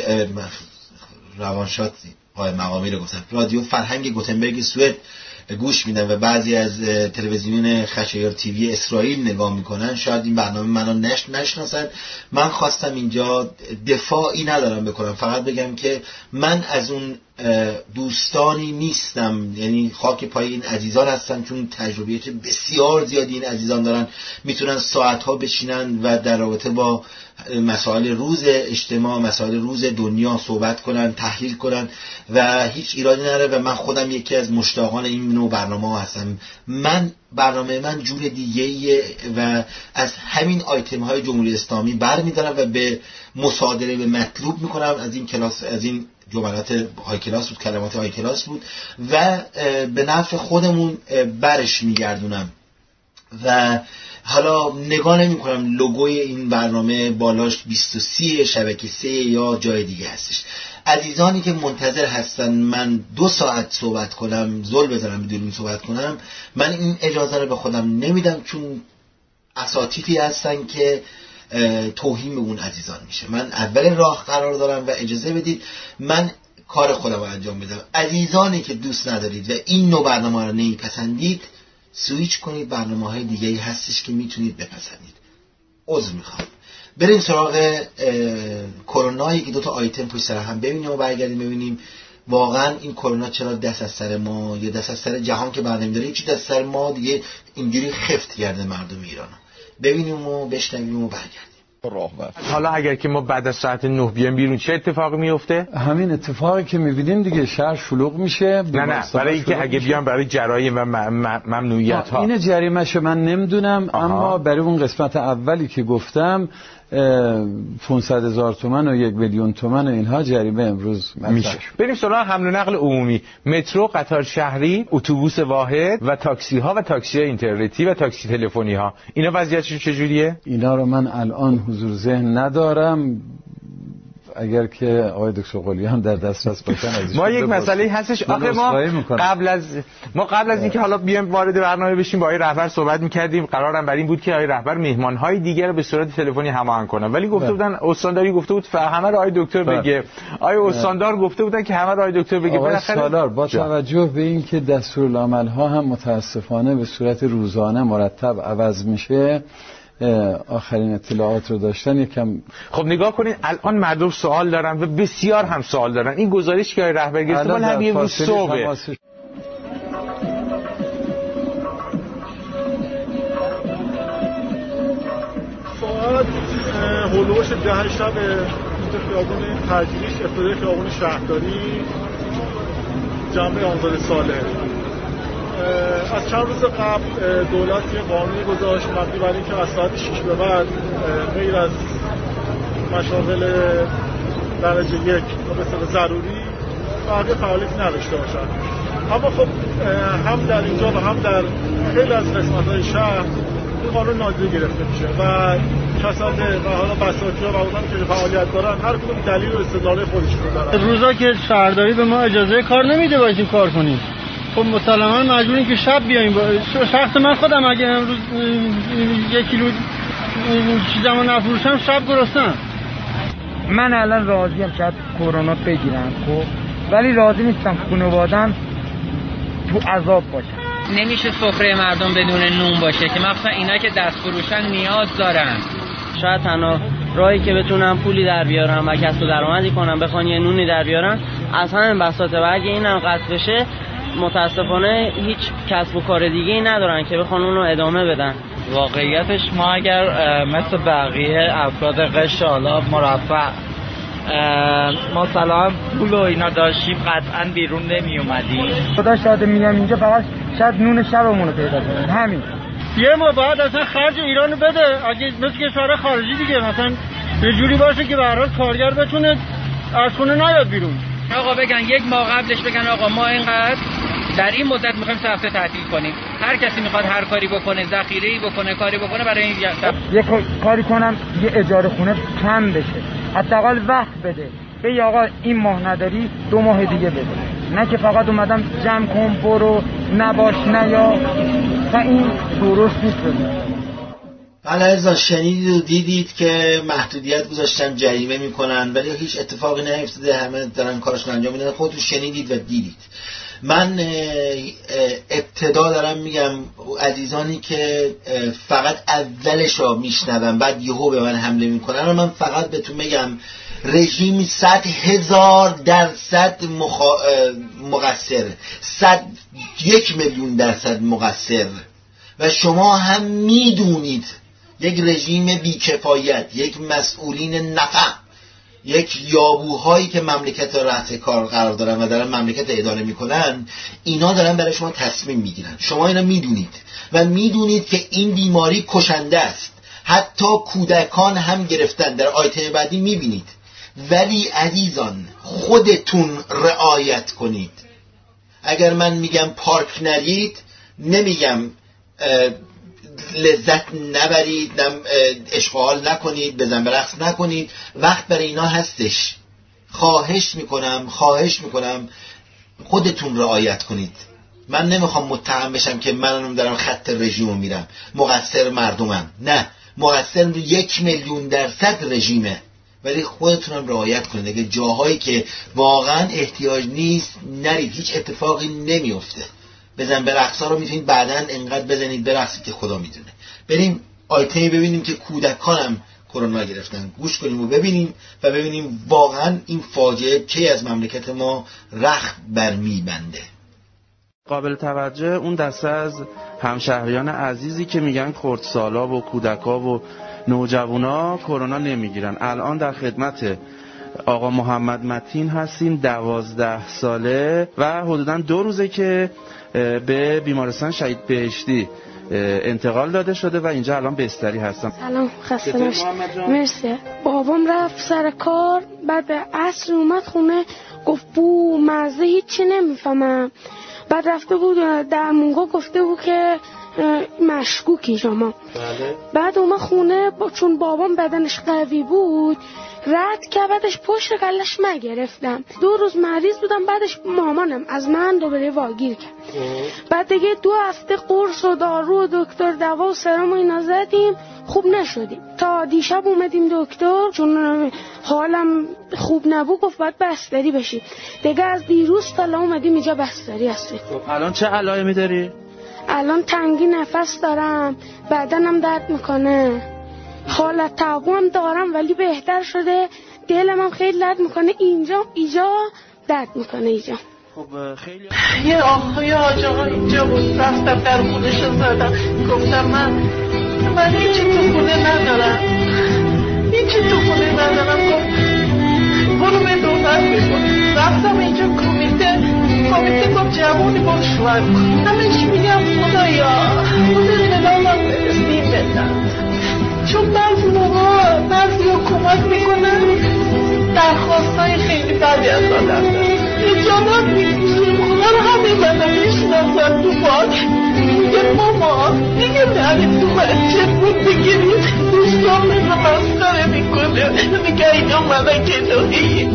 روانشاد آقای مقامی رو گفتن، رادیو فرهنگ گوتنبرگ سوئد گوش میدن و بعضی از تلویزیون خشایار تیوی اسرائیل نگاه میکنن، شاید این برنامه منو نشناسن. من خواستم اینجا دفاعی ندارم بکنم، فقط بگم که من از اون دوستانی نیستم، یعنی خاک پای این عزیزان هستم، چون تجربیات بسیار زیادی این عزیزان دارن، میتونن ساعتها بشینن و در رابطه با مسائل روز اجتماع، مسائل روز دنیا صحبت کنن، تحلیل کنن و هیچ ایرادی نداره. و من خودم یکی از مشتاقان این نوع برنامه هستم. برنامه من جور دیگه‌ایه و از همین آیتم های جمهوری اسلامی برمی‌دارم و به مصادره به مطلوب میکنم. از این کلاس، از این جملات های کلاس بود، کلمات های کلاس بود و به نفع خودمون برش میگردونم. و حالا نگاه نمی کنم لوگوی این برنامه بالاش 23 شبکه 3 یا جای دیگه هستش. عزیزانی که منتظر هستن من 2 ساعت صحبت کنم، زل بزنم بدون صحبت کنم، من این اجازه رو به خودم نمیدم، چون اساتیدی هستن که توهین به اون عزیزان میشه. من اول راه قرار دارم و اجازه بدید من کار خودم رو انجام بدم. عزیزانی که دوست ندارید و این نوع برنامه رو نمیپسندید، سویچ کنید، برنامه‌های دیگه‌ای هستش که میتونید بپسندید. عذر میخوام. بریم سراغ کرونا. یکی 2 تا آیتم پشت سر هم ببینیم و برگردیم ببینیم واقعا این کرونا چرا دست از سر ما یا دست از سر جهان که بر نمی‌داره، چی دست سر ما دیگه اینجوری خفت کرده مردم ایران. ببینیم و بشنویم و برگردیم.
حالا اگر که ما بعد از ساعت 9 بیایم بیرون چه اتفاقی میفته؟
همین اتفاقی که می‌بینیم دیگه، شهر شلوغ میشه.
نه برای اینکه اگه بیان برای جرایم و ممنوعیت ها،
این جریمه‌شو من نمیدونم. اما برای اون قسمت اولی که گفتم 500,000 تومان و 1 میلیون تومان و اینها جریمه امروز
میشه. بریم سراغ حمل و نقل عمومی، مترو، قطار شهری، اتوبوس واحد و تاکسی ها و تاکسی اینترنتی و تاکسی تلفنی ها. اینا وضعیتشون چجوریه؟
اینا رو من الان حضور ذهن ندارم. اگر که آقای دکتر قلی هم در دسترس باشن ازش
ما یک مسئله هستش. آخه ما قبل از اینکه حالا بیایم وارد برنامه بشیم با آقای رهبر صحبت می‌کردیم. قرارم بر این بود که آقای رهبر مهمان‌های دیگر رو به صورت تلفنی هماهنگ کنن، ولی گفته بودن استانداری گفته بود همه رو آقای دکتر بگه. آقای استاندار گفته بودن که همه رو آقای دکتر بگه.
بالاخره با توجه به اینکه دستورالعمل‌ها هم متاسفانه به صورت روزانه مرتب عوض میشه، آخرین اطلاعات رو داشتن یکم.
خب نگاه کنید الان مردم سوال دارن و بسیار هم سوال دارن. این گزارش که آقای رهبر گرفته مال همین امروز صبح.
ساعت هولوش 10 شب خیابون تجریش، ابتدای خیابون شهرداری، جنبه آزاد صالح. از چند روز قبل دولت یه قانونی گذاشت مبنی بر اینکه از ساعت 6 به بعد غیر از مشاغل درجه 1 و به صورت ضروری بقیه فعالیتی نداشته باشن. اما خب هم در اینجا و هم در خیلی از قسمت‌های شهر این قانون نادیده گرفته میشه و کسانه و حالا بساطی‌ها و اونانی که فعالیت دارن هر کدوم دلیل و استدلال خودشون دارن.
روزا که شهرداری به ما اجازه کار نمیده باید کار کنیم، خب مسلماً مجبوریم که شب بیاییم. شخص من خودم اگه امروز 1 کیلو چیزمو نفروشم شب گرسنم.
من الان راضیم شاید کرونا بگیرم خب، ولی راضی نیستم خانواده‌ام تو عذاب باشن.
نمیشه سفره مردم بدون نون باشه که مخصوصا اینا که دست فروشن نیاز دارن.
شاید تنها راهی که بتونم پولی در بیارم و کسب و درآمدی کنم بخوان یه نونی در بیارم از همین بساطه. و اگه اینم قطع بشه متاسفانه هیچ کسب و کار دیگه‌ای ندارن که بخوان اون رو ادامه بدن.
واقعیتش ما اگر مثل بقیه افراد قشر حالا مرفه مثلا پول و اینا داشتیم قطعا بیرون نمی اومدیم.
خدا شاید میگم اینجا فقط شاید نون شبمون رو پیدا کنیم. همین
یه ما باید اصلا خرج ایرانو بده، اگه مثل کشور خارجی دیگه مثلا یه جوری باشه که به هر حال کارگر بتونه از خونه نیاد بیرون.
آقا بگن یک ماه قبلش بگن آقا ما اینقدر در این مدت میخوایم 3 هفته تعطیل کنیم. هر کسی میخواد هر کاری بکنه، ذخیره‌ای بکنه، کاری بکنه برای این
یه کاری کنم یه اجاره خونه کم بشه، حداقل وقت بده. به آقا این ماه نداری 2 ماه دیگه بده، نه که فقط اومدم جمع کن برو نباش نیا. تا این درست نیست.
بله عزیزان، شنیدید و دیدید که محدودیت گذاشتن جریمه میکنن ولی هیچ اتفاقی نیفتاده، همه دارن کارشون انجام میدن. خودتون شنیدید و دیدید. من ابتدا دارم میگم عزیزانی که فقط اولش رو میشنون بعد یهو به من حمله میکنن، من فقط بهتون میگم رژیم 100,000% مقصر، 101,000,000% مقصر. و شما هم میدونید یک رژیم بیکفایت، یک مسئولین نفع، یک یابوهایی که مملکت رأس کار قرار دارن و دارن مملکت اداره میکنن، اینا دارن برای شما تصمیم میگیرن. شما اینا میدونید و میدونید که این بیماری کشنده است. حتی کودکان هم گرفتن، در آیتم بعدی میبینید. ولی عزیزان خودتون رعایت کنید. اگر من میگم پارک نرید، نمیگم لذت نبرید، اشغال نکنید، بزن برقص نکنید. وقت برای اینا هستش. خواهش میکنم خودتون رعایت کنید. من نمیخوام متهم بشم که منم دارم خط رژیمو میرم، مقصر مردمم. نه، مقصر 1,000,000% رژیمه. ولی خودتونم رعایت کنید. اگه جاهایی که واقعا احتیاج نیست نرید، هیچ اتفاقی نمیفته. بزن برقصا رو میتونید بعداً انقدر بزنید برقصید که خدا میدونه. بریم آیتمی ببینیم که کودکانم کرونا گرفتن. گوش کنیم و ببینیم و ببینیم واقعا این فاجعه کی از مملکت ما رخت برمیبنده.
قابل توجه اون دسته از همشهریان عزیزی که میگن خردسالا و کودکا و نوجوانا کرونا نمیگیرن. الان در خدمت آقا محمد متین هستیم، 12 ساله و حدوداً 2 روزه که به بیمارستان شهید بهشتی انتقال داده شده و اینجا الان بستری هستم.
سلام، خسته نباشید. مرسی. بابام رفت سر کار، بعد عصر اومد خونه گفت بو مزه هیچی نمیفهمم. بعد رفته بود در مونگا گفته بود که مشکوکی شما.
بله.
بعد اومد خونه چون بابام بدنش قوی بود رد که بعدش پشت کلش من گرفتم. 2 روز مریض بودم، بعدش مامانم از من دوباره واگیر کرد. بعد دیگه 2 هفته قرص و دارو و دکتر دوا و سرم و اینا زدیم، خوب نشدیم. تا دیشب اومدیم دکتر چون حالم خوب نبود گفت باید بستری بشیم. دیگه از دیروز تا الان اومدیم اینجا بستری هستیم.
الان چه علائمی داری؟
الان تنگی نفس دارم، بدنم درد میکنه، حالت تعبم دارم ولی بهتر شده، دلم هم خیلی درد میکنه، اینجا درد میکنه اینجا.
خب خیلی
یه آقا اینجا بود، رفتم در خونشو زدم، گفتم من هیچی تو خونه ندارم، گفت برو به دولت بکن. رفتم اینجا کمیته گفت جوانی برو شوهر کن. همش میگم خدایا نلالم برسیم بدن، چون بعضی موقع بعضی حکومت میکنن درخواستای خیلی بدی از آدم دارن، اجازت میگیشیم خدا رو همه منو میشناسن تو باک. میگه ماما دیگه نرید تو بچه بود بگیرید، دوستان منو مسخره میکنه، میگه اینا ملک الهی.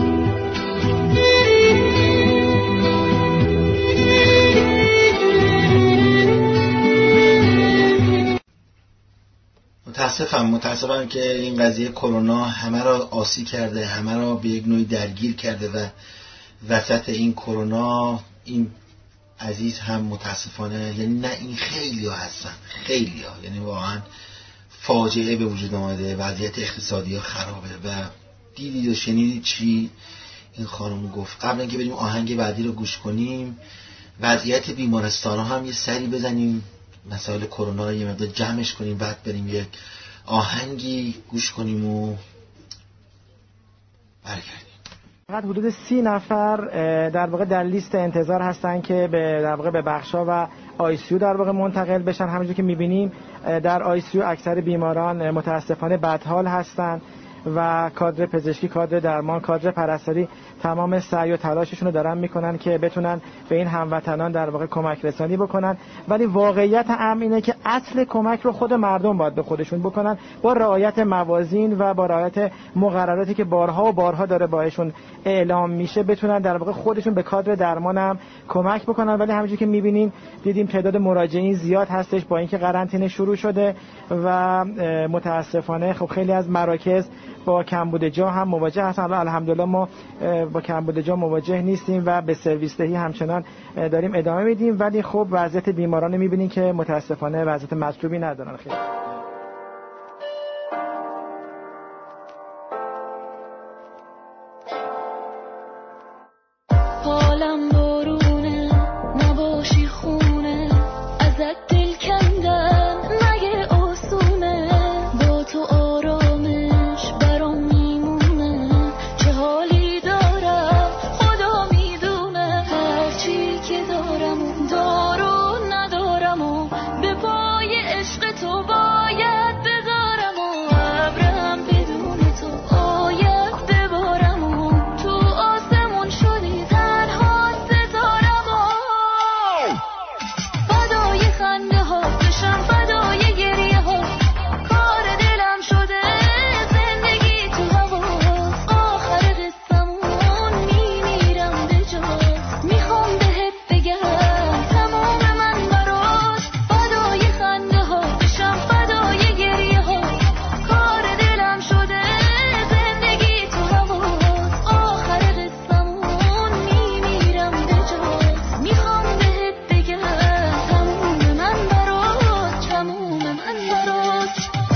متاسفم که این قضیه کرونا همه را آسیب کرده، همه را به یک نوعی درگیر کرده و وسط این کرونا این عزیز هم متاسفانه، یعنی نه این خیلی ها هستن، خیلی ها، یعنی واقعا فاجعه به وجود آمده، وضعیت اقتصادی ها خرابه و دیدید و شنیدید چی این خانم گفت. قبل اینکه بریم آهنگ بعدی رو گوش کنیم، وضعیت بیمارستان ها هم یه سری بزنیم، مسائل کرونا رو یه مقدار جمعش کنیم، بعد بریم یک آهنگی گوش کنیم و برگردیم.
فقط حدود 30 نفر در واقع در لیست انتظار هستن که در واقع به بخشا و آیسیو در واقع منتقل بشن. همونجوری که می‌بینیم در آیسیو اکثر بیماران متاسفانه بدحال هستن و کادر پزشکی، کادر درمان، کادر پرستاری تمام سعی و تلاششون رو دارن میکنن که بتونن به این هموطنان در واقع کمک رسانی بکنن، ولی واقعیت امر اینه که اصل کمک رو خود مردم باید به خودشون بکنن با رعایت موازین و با رعایت مقرراتی که بارها و بارها داره باهاشون اعلام میشه، بتونن در واقع خودشون به کادر درمان هم کمک بکنن. ولی همونجوری که میبینیم دیدیم تعداد مراجعین زیاد هستش با اینکه قرنطینه شروع شده و متاسفانه خب خیلی از مراکز با کمبود جا هم مواجه هستن. الحمدلله ما با کمبود جا مواجه نیستیم و به سرویس دهی همچنان داریم ادامه میدیم، ولی خب وضعیت بیماران میبینیم که متاسفانه وضعیت مطلوبی ندارن. خیلی
حالم بارونه نباشی خونه ازت دل کندن مگه آسونه با تو آرامش برام میمونه چه حالی دارم خدا میدونه هرچی که دارم و دارو ندارم و به پای عشق تو باید بذارم و ابرم بدون تو آید ببارم و تو آسمون شدی تنها ستارم و فدای خنده ها بشم فدای گریه ها کار دلم شده زندگی تو هوا آخر قصمون میمیرم به جات میخوام بهت بگم تمام من برات فدای خنده ها بشم فدای گریه ها کار دلم شده زندگی تو هوا آخر قصمون میمیرم به جات میخوام بهت بگم تموم من برات تموم من برات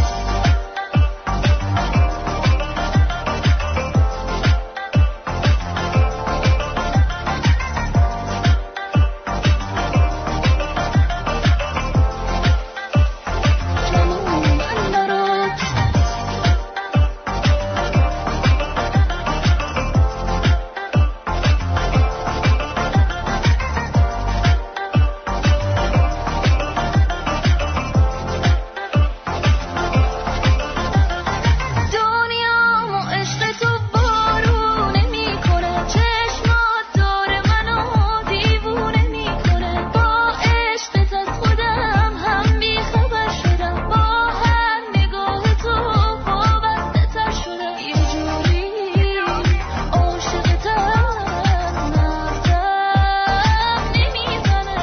دنیامو عشق تو بارونه میکنه چشمات دور منو دیوونه میکنه با عشقت از خودم هم بیخبر شدم با هر نگاه تو وابسته تر شدم یه جوری عاشقتم مغزم نمیزنه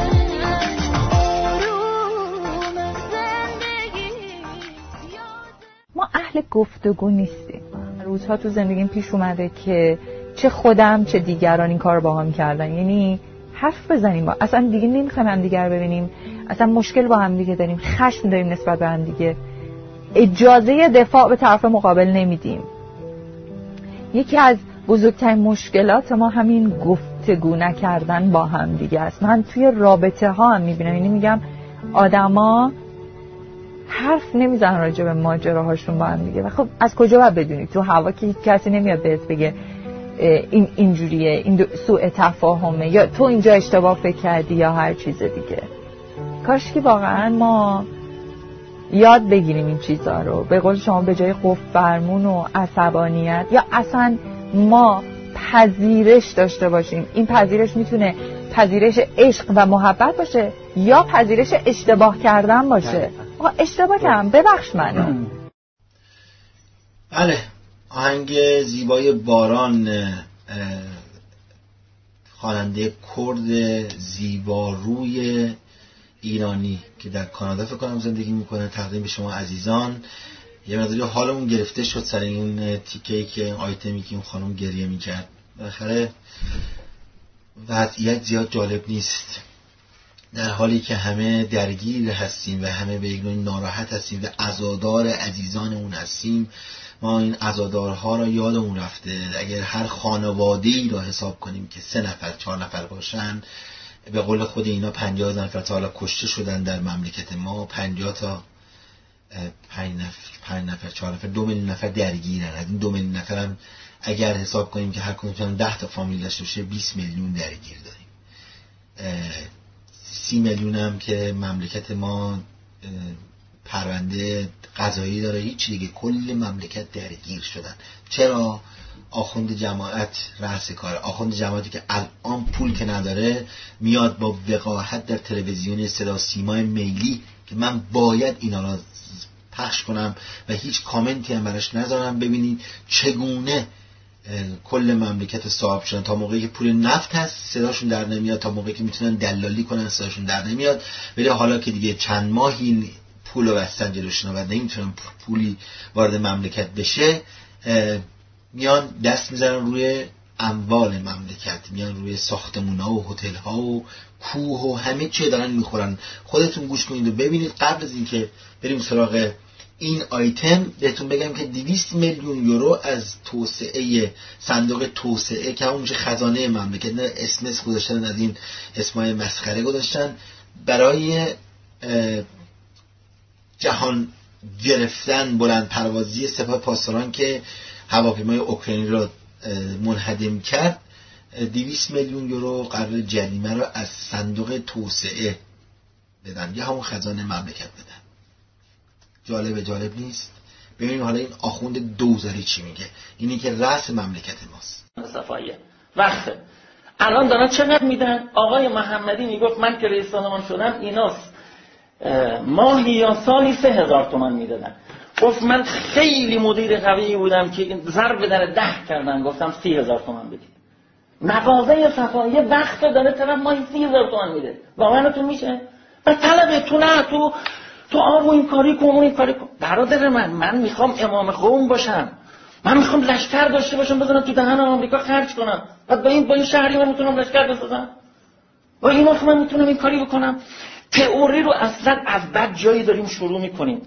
آروم زندگی
ما اهل گفتگو نیستیم. روزها تو زندگیم پیش اومده که چه خودم چه دیگران این کار با هم کردن، یعنی حرف بزنیم با اصلا دیگه نمیخوایم هم دیگر ببینیم، اصلا مشکل با هم دیگه داریم، خشم داریم نسبت به هم دیگه، اجازه دفاع به طرف مقابل نمیدیم. یکی از بزرگترین مشکلات ما همین گفتگو نکردن با هم دیگه است. من توی رابطه ها هم میبینم، یعنی میگم آدما حرف نمیزنن راجع به ماجراهاشون با هم دیگه و خب از کجا باید بدونی؟ تو هوا که کسی نمیاد بهت بگه این اینجوریه، این سوء تفاهمه یا تو اینجا اشتباه فکر کردی یا هر چیز دیگه. کاش که واقعا ما یاد بگیریم این چیزا رو، به قول شما به جای قفل فرمون و عصبانیت یا اصلا ما پذیرش داشته باشیم. این پذیرش میتونه پذیرش عشق و محبت باشه یا پذیرش اشتباه کردن باشه. آقا اشتباه کردم ببخش منو.
بله، آهنگ زیبای باران، خواننده کرد زیباروی ایرانی که در کانادا فکر کنم زندگی میکنه، تقدیم به شما عزیزان یه مقداری حالمون گرفته شد سر این تیکه‌ای که آیتمی که اون خانم گریه میکرد. بالاخره وضعیت زیاد جالب نیست، در حالی که همه درگیر هستیم و همه به یک نوع ناراحت هستیم و عزادار عزیزانمون هستیم. ما این عزادارها را یادمون رفته. اگر هر خانواده‌ای را حساب کنیم که 3 نفر 4 نفر باشن، به قول خود اینا 50 نفر تا حالا کشته شدن در مملکت ما، 50 تا 5 نفر 4 نفر 2 میلیون نفر درگیرن. از این 2 میلیون نفر هم اگر حساب کنیم که هر کدوم 10 تا فامیل داشته باشه 20 میلیون درگیر داریم. 30 میلیون هم که مملکت ما پرونده قضایی داره، هیچ دیگه کل مملکت درگیر شدن. چرا؟ آخوند جماعت رأس کاره. آخوند جماعتی که الان پول که نداره میاد با وقاحت در تلویزیون صدا سیمای میلی که من باید اینا را پخش کنم و هیچ کامنتی هم براش نذارم، ببینید چگونه کل مملکت صاحب شدن. تا موقعی که پول نفت هست صداشون در نمیاد، تا موقعی که میتونن دلالی کنن صداشون در نمیاد. ولی حالا که دیگه چند ماهی پول رو بستن جلوشون و نمیتونن پولی وارد مملکت بشه، میان دست میذارن روی اموال مملکت، میان روی ساختمونا و هتل‌ها و کوه و همه چی دارن میخورن. خودتون گوش کنید و ببینید. قبل از اینکه بریم سراغ این آیتم بهتون بگم که 200 میلیون یورو از توسعه صندوق توسعه که همون میشه خزانه مملکت، نه اسم گذاشتن از این اسمای مسخره گذاشتن، برای جهان گرفتن بلند پروازی سپاه پاسداران که هواپیمای اوکراین را منهدم کرد، 200 میلیون یورو قرار جریمه را از صندوق توسعه بدن یا همون خزانه مملکت بدن. جالب نیست؟ ببینیم حالا این آخوند دوزاری چی میگه. اینی که رأس مملکت ماست.
صفایه وقته الان دارن چقدر میدن؟ آقای محمدی میگفت من که رئیس سازمان شدم ایناست ماهی یا سالی 3000 تومان میدادن. گفت من خیلی مدیر قوی بودم که ضرب در 10 کردن، گفتم 30,000 تومان بدید. مغازه صفایه وقت داره طرف ماهی 30,000 تومان میده. باورتون میشه؟ و طلبه تو نه تو آقا این کاری کن اون این کاری کن. برادر من میخوام امام قوم باشم، من میخوام لشکر داشته باشم بزنم تو دهن آمریکا خرج کنم. بعد با این شهری من میتونم لشکر بسازم؟ با این وقت من میتونم این کاری بکنم؟ تئوری رو اصلا از بد جایی داریم شروع میکنیم.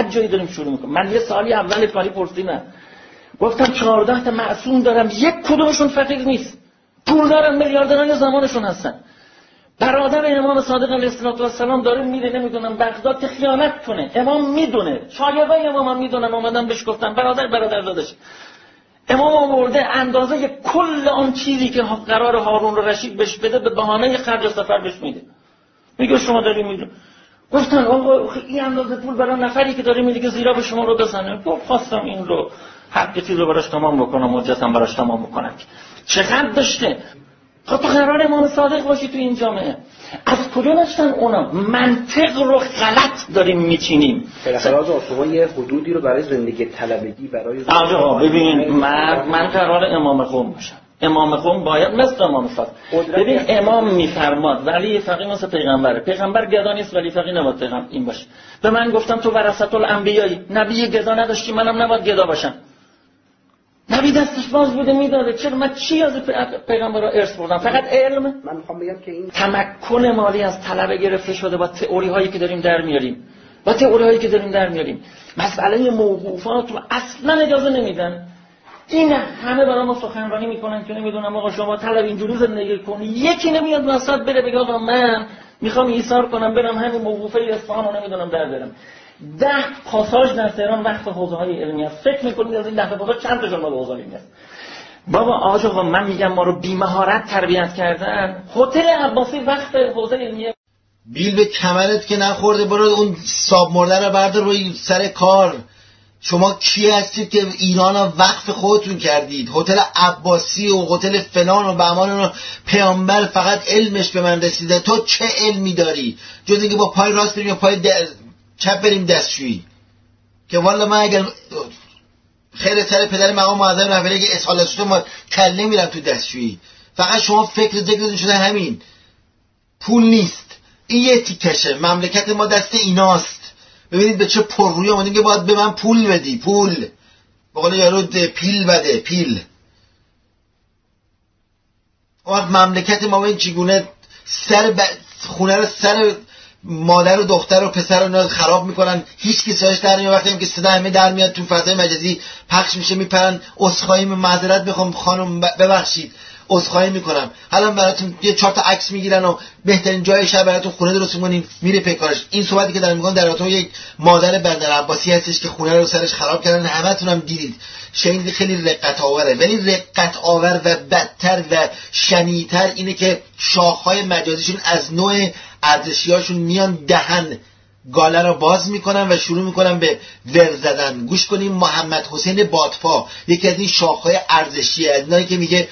من یه سالی اول کاری پرسیدم، گفتم 14 تا معصوم دارم، یک کدومشون فقیر نیست، پول دارن، میلیاردرای زمانشون هستن. برادر امام صادق علیه السلام داره میره نمیدونم بغداد که خیانت کنه، امام میدونه، شاگردای امام هم میدونن، اومدن بهش گفتن برادر داداش، امام آورده اندازه کل آن چیزی که قرار هارون رشید بهش بده به بهانه خرج سفر بهش میده. میگه شما داری میدون. گفتن آقا این اندازه پول برای نفری که داره میده که زیرا به شما رو بزنه. گفت خواستم این رو حق چیز رو براش تمام بکنم، حجتم براش تمام بکنم. چقدر داشته؟ خب تو قرار امام صادق باشی تو این جامعه. از کجا داشتن اونا؟ منطق رو غلط داریم میچینیم.
بالاخره شما یه حدودی رو برای زندگی طلبگی برای
آقا ببین من قرار امام قوم باشم. امام قوم باید مثل امام صادق. ببین امام میفرماد ولی فقیه مثل پیغمبره. پیغمبر گدا نیست ولی فقیه نباید پیغمبر این باشه. به من گفتم تو ورثه الانبیایی، نبی گدا نداشتی، منم نباید گدا باشم. نبی دستش باز بوده میداده. چرا من چی از پیغمبر را ارث بردم؟ فقط علم.
من میخوام بگم که این
تمکن مالی از طلبه گرفته شده با تئوری هایی که داریم در میاریم. مسئله موقوفات رو اصلا اجازه نمیدن. این همه برای ما سخنرانی میکنن که نمیدونم آقا شما طلب اینجوری زندگی کنی. یکی نمیاد وسط بره بگه آقا من میخوام ایثار کنم برم همین موقوفه اصفهان رو نمیدونم در برم. 10 پاساژ در تهران وقت حوزه‌های علمی است. فکر میکنید از این 10 پاساژ چند تاشون مال حوزه علمی است؟ بابا آقا من میگم ما رو بی مهارت تربیت کردن. هتل عباسی وقت حوزه علمیه.
بیل به کمرت که نخورده، برو اون ساب مرده رو بردار روی سر کار. شما کی هستید که ایران رو وقف خودتون کردید؟ هتل عباسی و هتل فلان و بهمان رو پیامبر فقط علمش به من رسیده. تو چه علمی داری جز اینکه با پای راست بریم یا پای چپ بریم دستشویی؟ که والا من اگر خیر سر پدر مقام معظم رهبری که اسهال شده ما کله میرم تو دستشویی. فقط شما فکر ذکرتون شده همین پول نیست. این یه تیکشه. مملکت ما دست ایناست. ببینید به چه پررویی اومدیم که باید به من پول بدی، پول به قول یارو پیل بده، پیل. وقت مملکت ما این چگونه خونه رو سر مادر و دختر و پسر رو خراب میکنن، هیچ کی صداش در نمیاد. وقتی که صدا همه در میاد تو فضای مجازی پخش میشه، میپرن عذرخواهی، معذرت میخوام خانم ببخشید، عذرخواهی میکنم، حالا براتون یه 4 تا عکس میگیرن و بهترین جای شهر براتون خونه درست میکنیم، میره پیکارش. این صحبتی که دارم میگم در رابطه یک مادر بندر عباسی هستش که خونه رو سرش خراب کردن، همتون هم دیدید. شنید خیلی رقت آوره، ولی رقت آور و بدتر و شنیدتر اینه که شاخهای مجازیشون از نوع ارزشیاشون میان دهن گاله رو باز میکنن و شروع میکنن به ور زدن. گوش کنیم، محمد حسین بادپا یکی از این شاخهای ارزشیه، از اینایی که میگه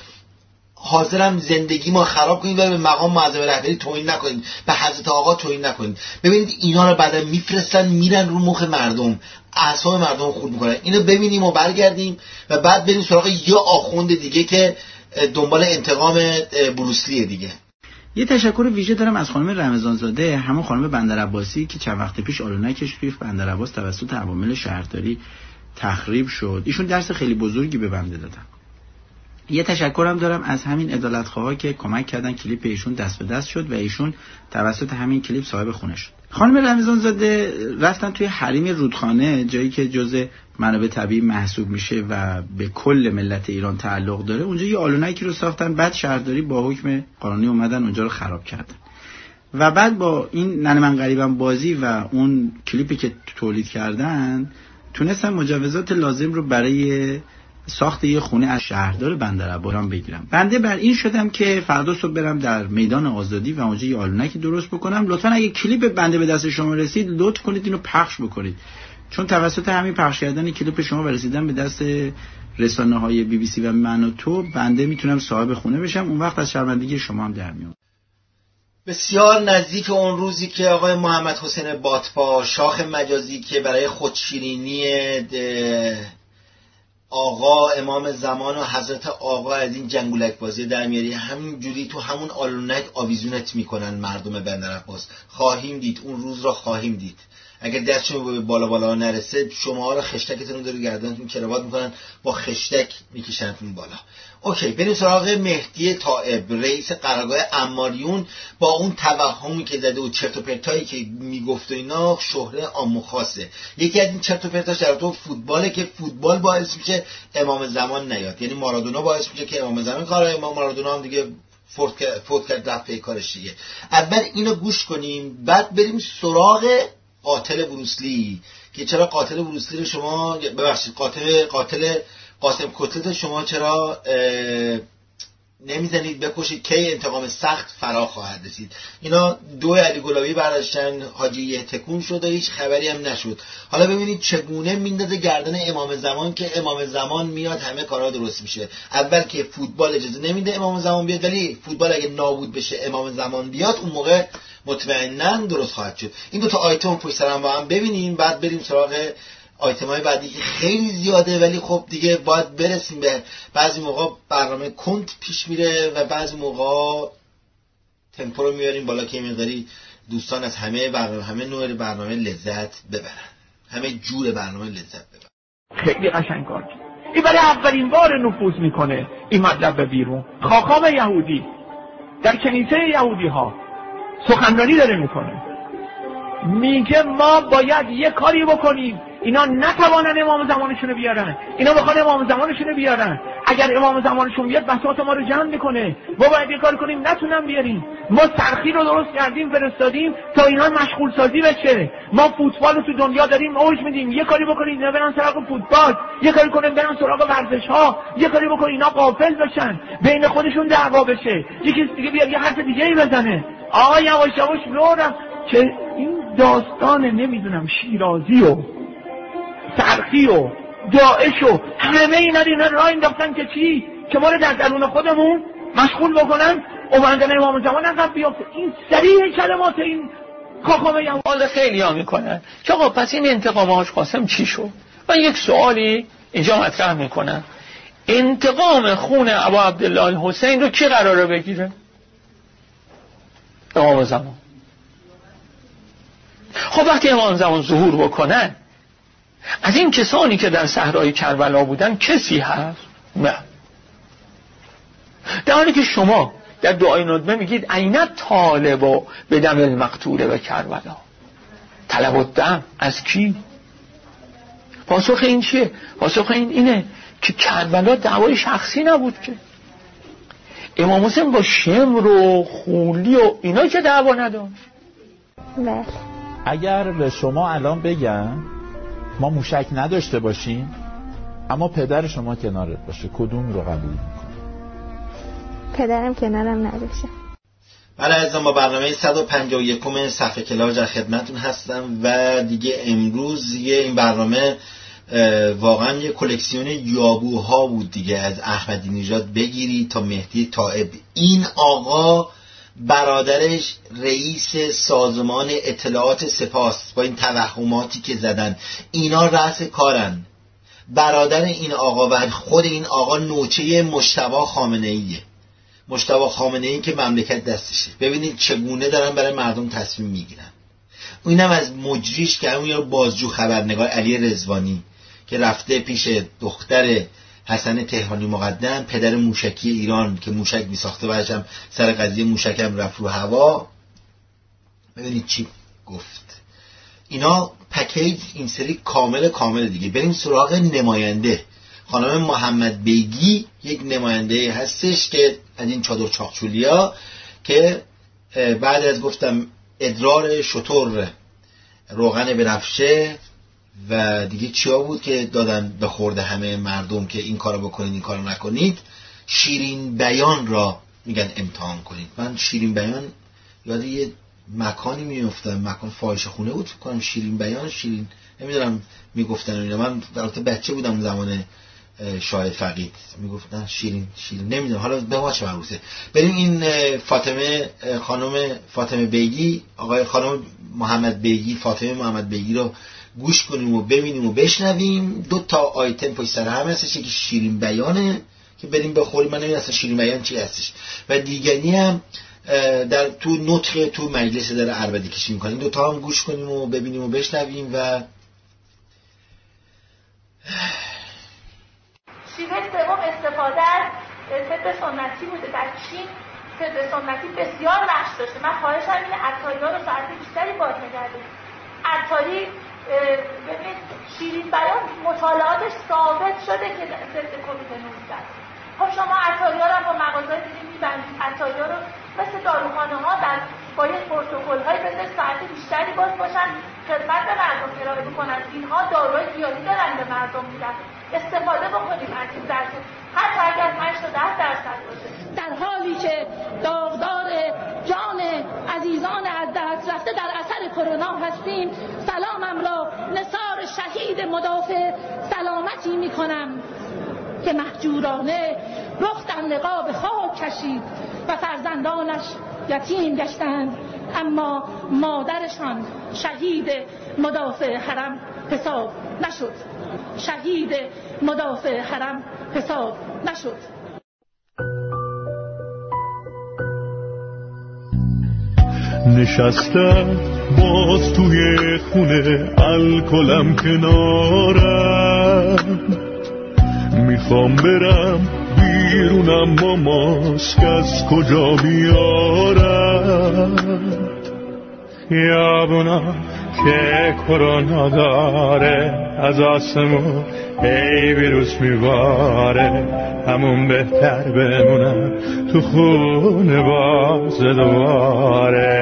حاضرم زندگی ما خراب کنید و به مقام معظم رهبری توهین نکنید، به حضرت آقا توهین نکنید. ببینید اینا رو بعدا میفرستن میرن رو مخ مردم، اعصاب مردم خورد میکنن. اینو ببینیم و برگردیم و بعد بریم سراغ یه آخوند دیگه که دنبال انتقام بروسلی دیگه.
یه تشکر ویژه دارم از خانم رمضانزاده، همون خانم بندر عباسی که چند وقت پیش آلونکش توی بندر عباس توسط عوامل شهرداری تخریب شد. ایشون درس خیلی بزرگی به بنده دادن. یه تشکرم دارم از همین عدالتخواها که کمک کردن کلیپ ایشون دست به دست شد و ایشون توسط همین کلیپ صاحب خونه شد. خانم رمضانزاده رفتن توی حریم رودخانه، جایی که جزء منابع طبیعی محسوب میشه و به کل ملت ایران تعلق داره. اونجا یه آلونکی رو ساختن، بعد شهرداری با حکم قانونی اومدن اونجا رو خراب کردن و بعد با این ننه من غریبم بازی و اون کلیپی که تولید کردن تونستن مجوزات لازم رو برای ساخت یه خونه از شهردار بندرعباس بگیرم. بنده بر این شدم که فردا صبح برم در میدان آزادی و اونجا یه آلونکی درست بکنم. لطفاً اگه کلیپ بنده به دست شما رسید لطف کنید اینو پخش بکنید، چون توسط همین پخش کردن کلیپ شما و رسیدن به دست رسانه‌های BBC و من و تو بنده میتونم صاحب خونه بشم. اون وقت از شرمندگی شما هم در میام.
بسیار نزدیک اون روزی که آقای محمد حسین بادپا، شاخ مجازی که برای خودشیرینی آقا امام زمان و حضرت آقا از این جنگولک بازی در میاری، همین جوری تو همون آلونک آویزونت میکنن مردم بندر عباس. خواهیم دید، اون روز را خواهیم دید. اگر دستشون به بالا نرسه، شما را خشتکتون رو داره گردنتون کراوات میکنن، با خشتک میکشنتون بالا. اوکی، بریم سراغ مهدی طائب، رئیس قرارگاه عماریون. با اون توهمی که زده و چرت و پرتایی که میگفت و اینا شهره عام و خاصه. یکی از این چرت و پرتاش در تو فوتباله که فوتبال باعث میشه امام زمان نیاد، یعنی مارادونا باعث میشه که امام زمان کارای امام مارادونا هم دیگه فوت کرد رفت پی کارش دیگه. اول اینو گوش کنیم، بعد بریم سراغ قاتل بروسلی که چرا قاتل بروسلی رو شما، ببخشید قاتل قاسم کتلت شما چرا نمیزنید بکشید، کی انتقام سخت فرا خواهد رسید. اینا دو علی گلابی برداشتن، حاجی تکون شد و هیچ خبری هم نشد. حالا ببینید چگونه میندازه گردن امام زمان که امام زمان میاد همه کارا درست میشه. اول که فوتبال اجازه نمیده امام زمان بیاد، ولی فوتبال اگه نابود بشه امام زمان بیاد، اون موقع مطمئناً درست خواهد شد. این دو تا آیتم پشت سر هم با هم ببینیم، بعد بریم سراغ آیتمای بعدی که خیلی زیاده، ولی خب دیگه باید برسیم به بعضی موقع برنامه کند پیش میره و بعضی موقع تمپو رو میاریم بالا که این مقداری دوستان از همه نوع برنامه لذت ببرن، همه جور برنامه لذت ببرن.
خیلی قشنگ کار. این برای اولین بار نفوذ میکنه این مطلب به بیرون. خاخام یهودی در کنیسه یهودی ها سخنرانی داره میکنه، میگه ما باید یه کاری بکنیم، اینا نتوانن امام زمانشونو بیارن، اینا بخوان امام زمانشونو بیارن، اگر امام زمانشون بیاد بساط ما رو جمع میکنه، ما باید یه کار کنیم نتونن بیاریم. ما سرخی رو درست کردیم فرستادیم تا اینا مشغول سازی بشه. ما فوتبال رو تو دنیا داریم اوج میدیم، یه کاری بکنید اینا برن سراغ فوتبال، یه کاری کنیم برن سراغ ورزش ها، یه کاری بکنید اینا غافل بشن، بین خودشون دعوا بشه، یکی دیگه بیاد یه حرف دیگه‌ای بزنه. آقا یواش یواش رو که این داستان نمیدونم شیرازی و سرخی و داعش و همه اینا راه انداختن که چی؟ که ما رو در درون خودمون مشغول بکنن، اومدن امام زمان عقب بیافته. این سریع کلمات این خاخام یهود
خیلی ها میکنن که آقا پس این انتقام حاج قاسم چی شد؟ من یک سوالی اینجا مطرح میکنم، انتقام خون ابا عبدالله الحسین رو کی قراره بگیره؟ امام زمان.
خب وقتی امام زمان ظهور بکنن، از این کسانی که در صحرای کربلا بودن کسی هست؟ نه. در حالی که شما در دعای ندبه میگید عین طالب و به دم المقتول و کربلا. طلب الدم از کی؟ پاسخ این چیه؟ پاسخ اینه که کربلا دعوای شخصی نبود که. امام حسین با شمر و خولی و اینا که دعوا نداشت.
بله. اگر به شما الان بگم ما موشک نداشته باشیم اما پدر شما کنارت باشه، کدوم رو قبول میکنی؟
پدرم کنارم نباشه.
بله عزیزان، با برنامه 151 صفحه کلاج در خدمتون هستم و دیگه امروز این برنامه واقعا یه کلکسیون یابوها بود دیگه، از احمدی نژاد بگیری تا مهدی طائب. این آقا برادرش رئیس سازمان اطلاعات سپاس، با این توهماتی که زدن اینا رأس کارن. برادر این آقا و خود این آقا نوچه مجتبی خامنه‌ایه. مجتبی خامنه‌ای که مملکت دستشه. ببینید چگونه دارن برای مردم تصمیم میگیرن. اینم از مجریش که اون یارو بازجو خبرنگار علی رضوانی که رفته پیش دختر حسن تهرانی مقدم، پدر موشکی ایران که موشک میساخته و هم سر قضیه موشک هم رفت رو هوا. ببینید چی گفت. اینا پکیج این سری کامل دیگه. بریم سراغ نماینده. خانم محمد بیگی یک نماینده هستش که از این چادر چاقچولیا که بعد از گفتم ادرار شتر روغن بنفشه و دیگه چیا بود که دادن به خورده همه مردم که این کارو بکنید این کارو نکنید، شیرین بیان را میگن امتحان کنید. من شیرین بیان یاد یه مکانی میافتم، مکان فاحشه خونه بود فکر کنم، شیرین بیان، شیرین نمیدونم میگفتن اینا. من البته بچه بودم اون زمان شاهد فقید میگفتن شیرین نمیدونم، حالا به ما چه مربوطه. بریم این فاطمه خانم فاطمه بیگی، آقای خانم محمد بیگی، فاطمه محمد بیگی رو گوش کنیم و ببینیم و بشنویم. 2 تا آیتم پشت سر هم هستش که شیرین بیانه که بریم بخوریم. من نمیدونم اصلا شیرین بیان چی هستش و دیگری هم در تو نطق تو مجلس داره عربدی کشی میکنیم. 2 تا هم گوش کنیم و ببینیم و بشنویم. و
شیوه سوم استفاده از طب سنتی بوده. در چین طب سنتی بسیار نقش داشته. من خواهشم اینه عطاری‌ها رو ساعت بیشتری باز نگردید. عطاری ببینید شیرین بیان مطالعاتش ثابت شده که ضد کووید 19. خب شما عطاری‌ها رو با مغازه‌های دیگه می‌بندید. عطاری‌ها رو مثل داروخانه‌ها با یک پروتکل‌های بده ساعت بیشتری باز باشن، خدمت به مردم ارائه بکنن. اینها داروهای گیاهی دارن به مردم میدن. استفاده بکنیم از این درس، حتی اگر 5 تا 10% باشه.
در حالی که داغدار جان عزیزان از دست رفته در اثر کرونا هستیم، سلامم را نثار شهید مدافع سلامتی میکنم که مهجورانه رخ در نقاب خاک کشید و فرزندانش یتیم گشتند، اما مادرشان شهید مدافع حرم حساب نشد. شهید مدافع حرم حساب نشد.
نشستم باز توی خونه، الکلم کنارم، میخوام برم بیرونم با ماسک از کجا بیارم. یابونا که کرونا داره از آسمون ای ویروس میباره، همون بهتر بمونم تو خونه باز دوباره.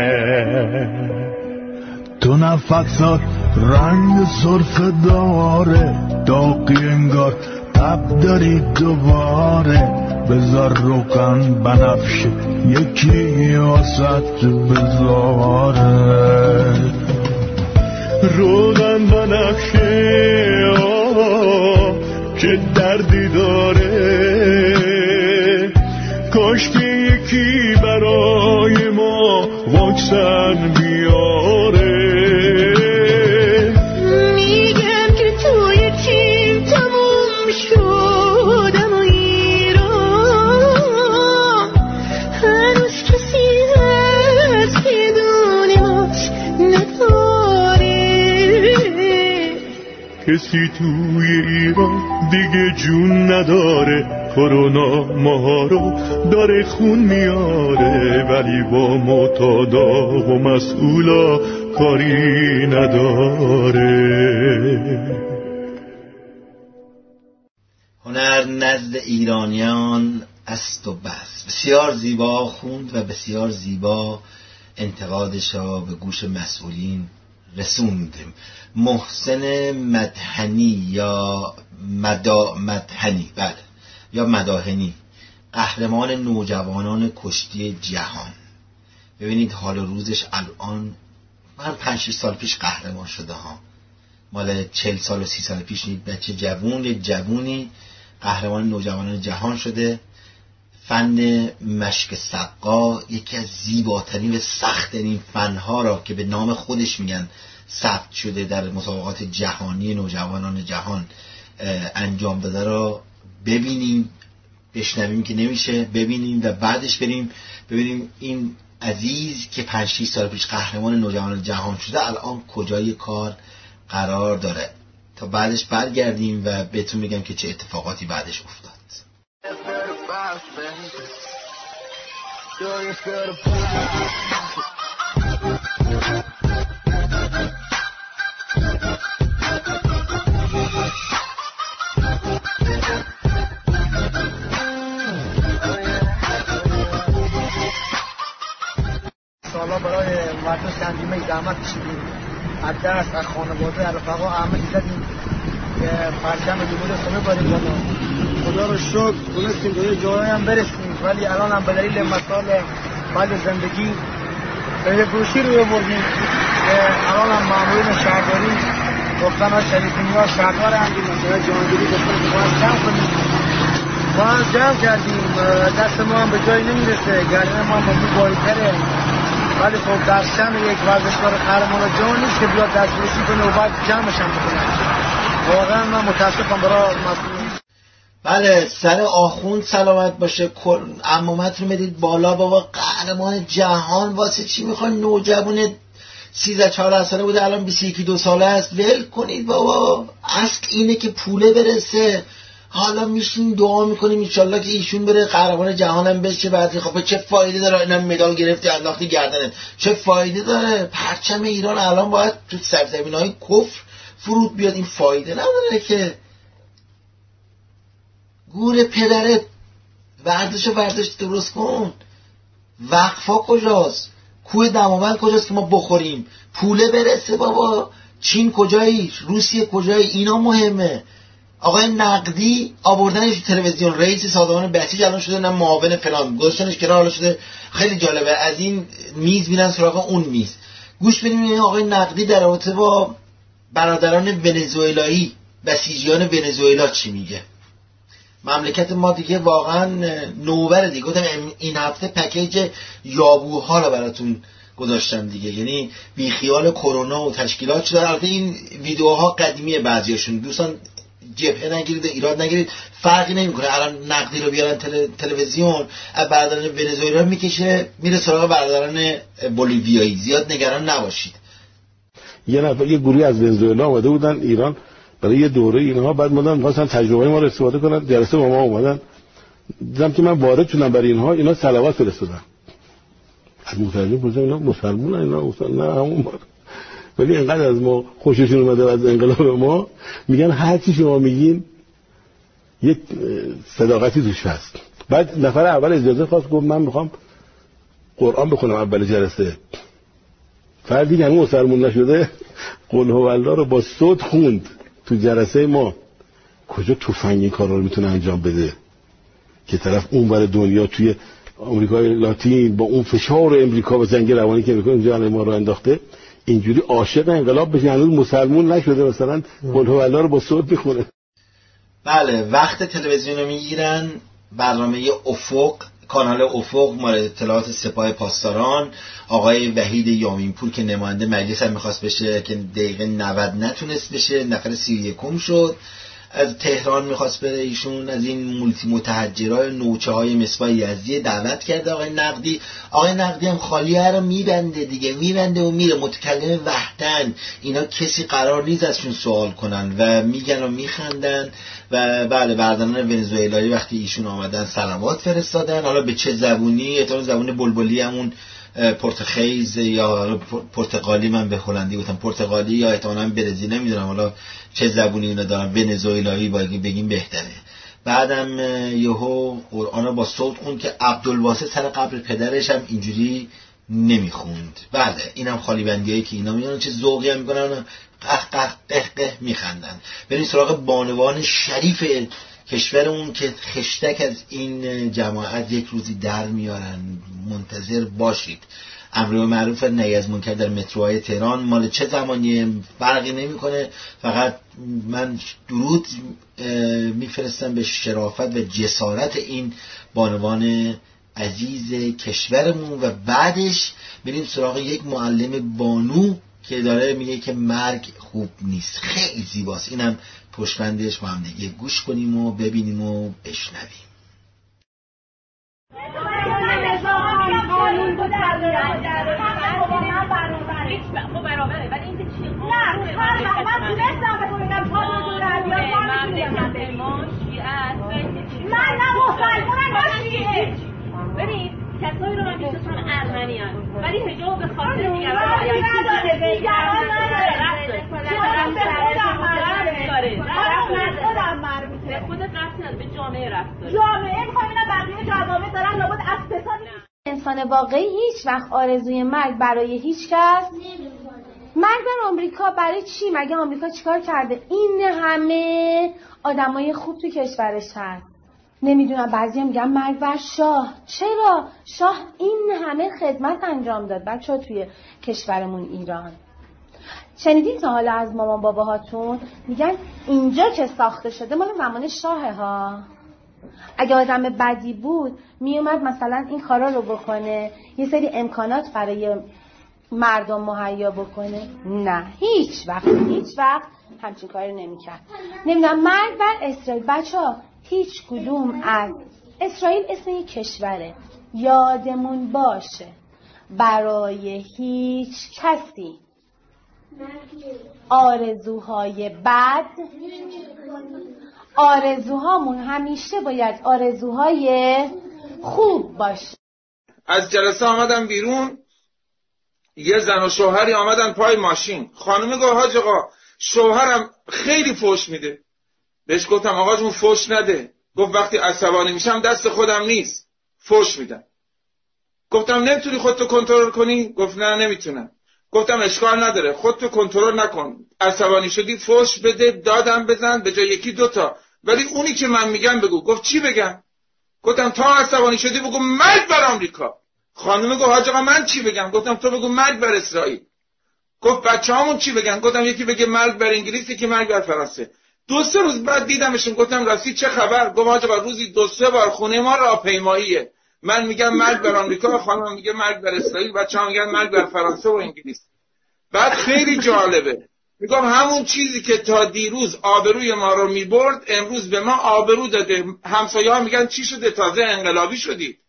تو نفسات رنگ سرخ داره، داغی انگار تب داری دوباره. بذار روغن بنفشه یکی واسط بذاره.
روغن بنفشه که دردی داره، کاش که یکی برای ما واکسن بیاره.
میگم که توی چین تموم شد، اما ایران هنوز کسی هست که دونیماش نداره.
کسی توی ایران دیگه جون نداره، کرونا ما رو داره خون میاره، ولی با معتادا و مسئولا کاری نداره.
هنر نزد ایرانیان است و بس. بسیار زیبا خوند و بسیار زیبا انتقادش را به گوش مسئولین رسوندیم. محسن مدحنی یا مدحنی بله یا مداحنی، قهرمان نوجوانان کشتی جهان. ببینید حال روزش الان، من 5-6 سال پیش قهرمان شده ها، مال 40 سال و 30 سال پیش نیست، بچه جوونی قهرمان نوجوانان جهان شده. فن مشک سقا یکی از زیباترین و سخت‌ترین فنها را که به نام خودش میگن ثبت شده در مسابقات جهانی نوجوانان جهان انجام داده را ببینیم، بشنویم که نمیشه، ببینیم و بعدش بریم ببینیم این عزیز که 5-6 سال پیش قهرمان نوجوانان جهان شده الان کجای کار قرار داره، تا بعدش برگردیم و بهتون میگم که چه اتفاقاتی بعدش افتاد.
سالا برای ورزش تنظیمی زحمت کشیدیم، از دست از خانواده رفقا همه دیدیم که پرچم جمهوری اسلامی باریم بالا. خدا رو شکر تونستیم به یه جایی هم برسیم، ولی الان هم به دلیل مسائل بعد زندگی به فروشی رو بردیم که الان هم مامورین شهرداری گفتن ها شریفینی ها شهردار هم که مثلا جهانگیری گفتن که باید جمع کنیم، باید جمع کردیم، دست ما هم به جایی نمیرسه، گردن ما هم بایتره، ولی خب در شم یک ورزشکار قهرمان جهان نیست که بیاد دسترسی کنه و بعد جمعش هم بکنه. واقعا من متاسفم برای مسئولین.
بله، سر آخوند سلامت باشه. عمومت رو میدید بالا، بابا قهرمان جهان واسه چی میخواین؟ نوجوان 13-14 ساله بوده الان 21-22 ساله است، ول کنید بابا. اصل اینه که پوله برسه. حالا میشین دعا میکنیم انشالله که ایشون بره قهرمان جهانم بشه. بعد خب چه فایده داره اینا مدال گرفتی انداختی گردنت؟ چه فایده داره؟ پرچم ایران الان باید تو سرزمین‌های کفر فرود بیاد، این فایده نداره که. گور پدرت، ورزش درست کن. وقفا کجاست؟ کوه دماوند کجاست که ما بخوریم؟ پوله برسه بابا. چین کجایی؟ روسیه کجایی؟ اینا مهمه. آقای نقدی آوردنش تو تلویزیون، رئیس سازمان بسیج الان شده نه معاون فلان، گذاشتنش کنار، حالا شده خیلی جالبه. از این میز میرن سراغ اون میز. گوش بدیم این آقای نقدی در رابطه با برادران ونزوئلایی، بسیجیان ونزوئلا چی میگه. مملکت ما دیگه واقعا نوبره دیگه. گفتم این هفته پکیج یابوها رو براتون گذاشتم دیگه، یعنی بی خیال کرونا و تشکیلات شده. البته این ویدیوها قدیمیه، بعضیاشون دوستان جبهه نگیرید، ایراد نگیرید، فرقی نمیکنه. الان نقدی رو بیارن تلویزیون، از برادران ونزوئلا میکشه میره سراغ برادران بولیویایی. زیاد نگران نباشید.
یه گروهی از ونزوئلا اومده بودن ایران برای یه دوره اینها، بعد اومدن می‌خواستن تجربه ما رو استفاده کنن، جلسه با ما اومدن، دیدم که من وارد شدم برای اینها صلوات فرستادن. از مترجم پرسیدم اینا مسلمانن؟ اینا گفتن نه همون ما. ولی اینقدر از ما خوششون اومده از انقلاب ما، میگن هر چی شما میگین یک صداقتی توش هست. بعد نفر اول اجازه خواست، گفت من میخوام قرآن بخونم اول جلسه. فردی که هنوز مسلمان نشده قل هو الله رو با صوت خوند تو جلسه ما. کجا تفنگ این کارا رو میتونه انجام بده که طرف اون ور دنیا توی آمریکای لاتین با اون فشار امریکا و زنگ روانی که میکنه اینجا ما رو انداخته، اینجوری عاشق انقلاب بشه هنوز مسلمان نشده مثلا قل هو الله رو با صوت میخونه.
بله، وقت تلویزیون رو میگیرن. برنامه افق، کانال افق مورد اطلاعات سپاه پاسداران، آقای وحید یامینپور که نماینده مجلس هم میخواست بشه که دقیقه 90 نتونست بشه، نفر 31 شد. از تهران میخواست بره ایشون، از این مولتی متحجرای نوچه های مصباح یزدی دعوت کرده آقای نقدی. آقای نقدی هم خالیه رو میبنده دیگه، میبنده و میره. متکلم وحدن، اینا کسی قرار نیست ازشون سوال کنن و میگن و میخندن. و بله بردنان ونزوئلایی وقتی ایشون آمدن سلامات فرستادن، حالا به چه زبونی، احتمال زبون بلبلی همون پرتغیز یا پرتغالی، من به هلندی گفتم پرتغالی یا احتمالاً برزیل، نمیدونم حالا چه زبونی اینا دارن، ونزوئلایی باید بگیم بهتره. بعدم یهو قرآن با صوت خوند که عبدالواسط سر قبر پدرش هم اینجوری نمیخوند. بله اینم خالی بندیایی که اینا میان چه ذوقی هم میکنن، قه قه قه میخندن. بریم سراغ بانوان شریف کشورمون که خشتک از این جماعت یک روزی در میارن. منتظر باشید. امر معروف نهی از منکر در متروهای تهران مال چه زمانی فرقی نمیکنه، فقط من درود میفرستم به شرافت و جسارت این بانوان عزیز کشورمون. و بعدش بریم سراغ یک معلم بانو که داره میگه که مرگ خوب نیست. خیلی زیباست، اینم پشتبندش با هم دیگه گوش کنیم و ببینیم و بشنویم.
ببین کسایی رو من میشناسم ارمنیان ولی حجاب به خاطر دیگران به خودت رفت نداره، به جامعه رفت داره.
جامعه میخوام اینا بقیه جوامع دارن لابد از فساد.
انسان واقعی هیچ وقت آرزوی مرگ برای هیچ کس مرگ در آمریکا برای چی؟ مگه آمریکا چیکار کرده؟ این همه آدمای خوب تو کشورش هست. نمیدونم، بعضی هم میگن مرگ بر شاه. چرا؟ شاه این همه خدمت انجام داد بچه‌ها توی کشورمون ایران. شنیدین تا حالا از مامان باباهاتون میگن اینجا که ساخته شده مال زمان شاهه ها. اگه آدم بدی بود میومد مثلا این کارا رو بکنه، یه سری امکانات برای مردم مهیا بکنه؟ نه، هیچ وقت همچین کاری نمیکرد. نمیدونم مرگ بر اسرائیل. بچه‌ها هیچ کدوم از اسرائیل اسم یک کشوره، یادمون باشه برای هیچ کسی آرزوهای بد، آرزوهامون همیشه باید آرزوهای خوب باشه.
از جلسه آمدم بیرون، یه زن و شوهری آمدن پای ماشین. خانم گفت حاج آقا شوهرم خیلی فحش میده. بهش گفتم آقا جون فحش نده. گفت وقتی عصبانی میشم دست خودم نیست، فحش میدم. گفتم نمیتونی خودتو کنترل کنی؟ گفت نه نمیتونم. گفتم اشکال نداره، خودتو کنترل نکن، عصبانی شدی فحش بده، دادم بزن، به جای یکی دوتا، ولی اونی که من میگم بگو. گفت چی بگم؟ گفتم تا عصبانی شدی بگو مرگ بر آمریکا. خانم گفت حاج آقا من چی بگم؟ گفتم تو بگو مرگ بر اسرائیل. گفت بچه‌هامون چی بگن؟ گفتم یکی بگه مرگ بر انگلیس، یکی مرگ بر فرانسه. 2-3 روز بعد دیدمشون، گفتم راستی چه خبر؟ گفت حاج آقا روزی 2-3 بار خونه ما راهپیماییه، من میگم مرگ بر آمریکا، خانم میگه مرگ بر اسرائیل، بچه‌ها میگن مرگ بر فرانسه و انگلیس. بعد خیلی جالبه، میگم همون چیزی که تا دیروز آبروی ما رو میبرد امروز به ما آبرو داده. همسایه‌ها میگن چی شده تازه انقلابی شدید.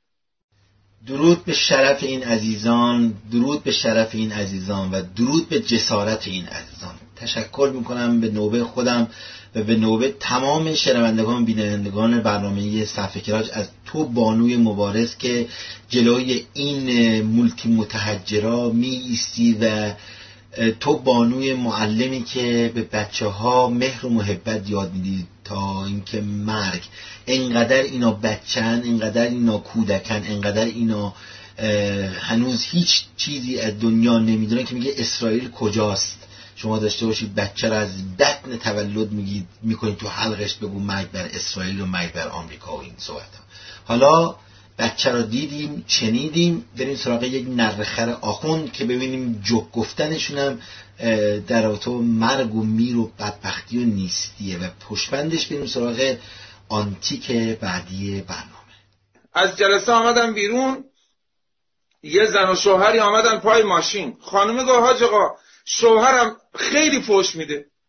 درود به شرف این عزیزان، درود به شرف این عزیزان و درود به جسارت این عزیزان. تشکر میکنم به نوبه خودم و به نوبه تمام شنوندگان بینندگان برنامه صفحه کراج از تو بانوی مبارز که جلوی این مولتی متحجرا می ایستی و تو بانوی معلمی که به بچه ها مهر و محبت یاد میدی تا اینکه مرگ. اینقدر اینا بچن، اینقدر اینا کودکن، اینقدر اینا هنوز هیچ چیزی از دنیا نمیدونن که میگه اسرائیل کجاست. شما داشته باشید بچه را از بطن تولد میکنید تو حلقش بگو مرگ بر اسرائیل و مرگ بر آمریکا و این صحبت ها. حالا بچه را دیدیم، چنیدیم، بریم سراغ یک نرخر آخوند که ببینیم جوک گفتنشون هم در رابطه مرگ و میر و بدبختی و نیستیه و پشتبندش بریم سراغ آنتیک بعدی برنامه.
از جلسه آمدم بیرون، یه زن و شوهری آمدن پای ماشین. خانم گفت حاج آقا شوهرم خیلی فحش میده.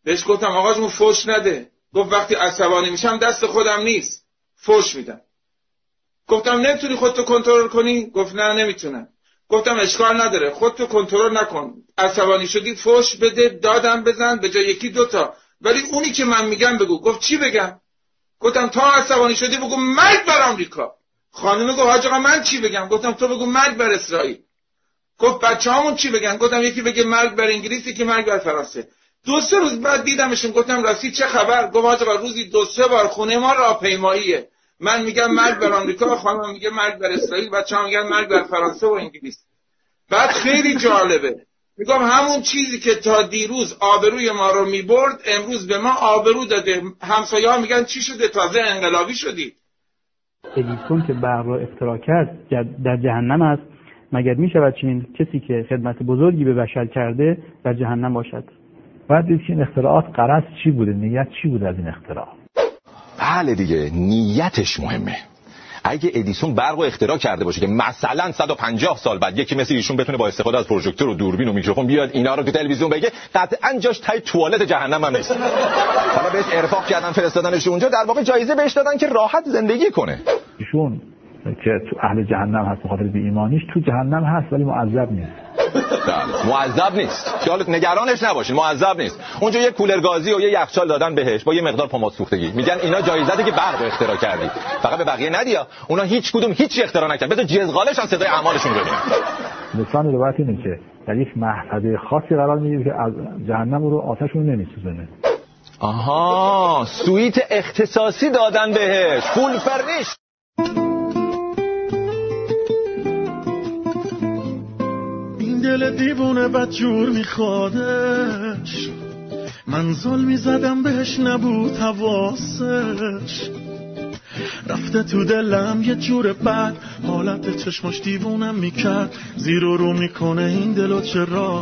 بهش گفتم آقا جون فوش نده. گفت وقتی عصبانی میشم دست خودم نیست، فوش میدم. گفتم نمیتونی خودتو کنترل کنی؟ گفت نه نمیتونم. گفتم اشکال نداره، خودتو کنترل نکن، عصبانی شدی فوش بده، دادم بزن، به جای یکی دوتا، ولی اونی که من میگم بگو. گفت چی بگم؟ گفتم تا عصبانی شدی بگو مرگ بر آمریکا. خانم گفت حاج آقا من چی بگم؟ گفتم تو بگو مرگ بر اسرائیل. گفت بچه‌هامون چی بگن؟ گفتم یکی بگه مرگ بر انگلیس، یکی مرگ بر فرانسه. 2-3 روز بعد دیدمشون، گفتم راستی چه خبر؟ گفت حاج آقا روزی 2-3 بار خونه ما راهپیماییه، من میگم مرگ بر آمریکا، خانم میگه مرگ بر اسرائیل، بچه‌ها میگن مرگ بر فرانسه و انگلیس. بعد خیلی جالبه، میگم همون چیزی که تا دیروز آبروی ما رو میبرد امروز به ما آبرو داده. همسایه‌ها میگن چی شده تازه انقلابی شدی؟
ادیسون که برق را اختراع کرد در جهنم است، مگر میشود چنین کسی که خدمت بزرگی به بشر کرده در جهنم باشد؟
باید دید که این اختراعات غرض چی بوده، نیت چی بوده از این اختراع.
بله دیگه، نیتش مهمه. اگه ادیسون برق رو اختراع کرده باشه که مثلا 150 سال بعد یکی مثل ایشون بتونه با استفاده از پروژکتور و دوربین و میکروفون بیاد اینا رو تو تلویزیون بگه، قطعاً جاش تای توالت جهنم هم نیست. حالا بهش ارفاق کردن فرستادنش اونجا، در واقع جایزه بهش دادن که راحت زندگی کنه.
ایشون که تو اهل جهنم هست بخاطر بی ایمانیش، تو جهنم هست ولی معذب نیست.
معذب نیست، خیالت نگرانش نباشین، معذب نیست. اونجا یه کولر گازی و یه یخچال دادن بهش با یه مقدار پماد سوختگی، میگن اینا جایزته که برق اختراع کردی. فقط به بقیه ندیا، اونا هیچ کدوم هیچ اختراع نکردن، بذار جزغالش هم صدای اعمالشون ببینن.
لسان روایت اینه که در یک محفظه خاصی قرار میگیره که از جهنم رو آتشون نمیسوزونه.
آها، سویت اختصاصی دادن بهش، فول فرنیش.
دل دیوونه بدجور میخوادش، من ظلمی زدم بهش نبود حواسش، رفته تو دلم یه جور بد، حالت چشماش دیوونم میکرد، زیر و رو میکنه این دلو چه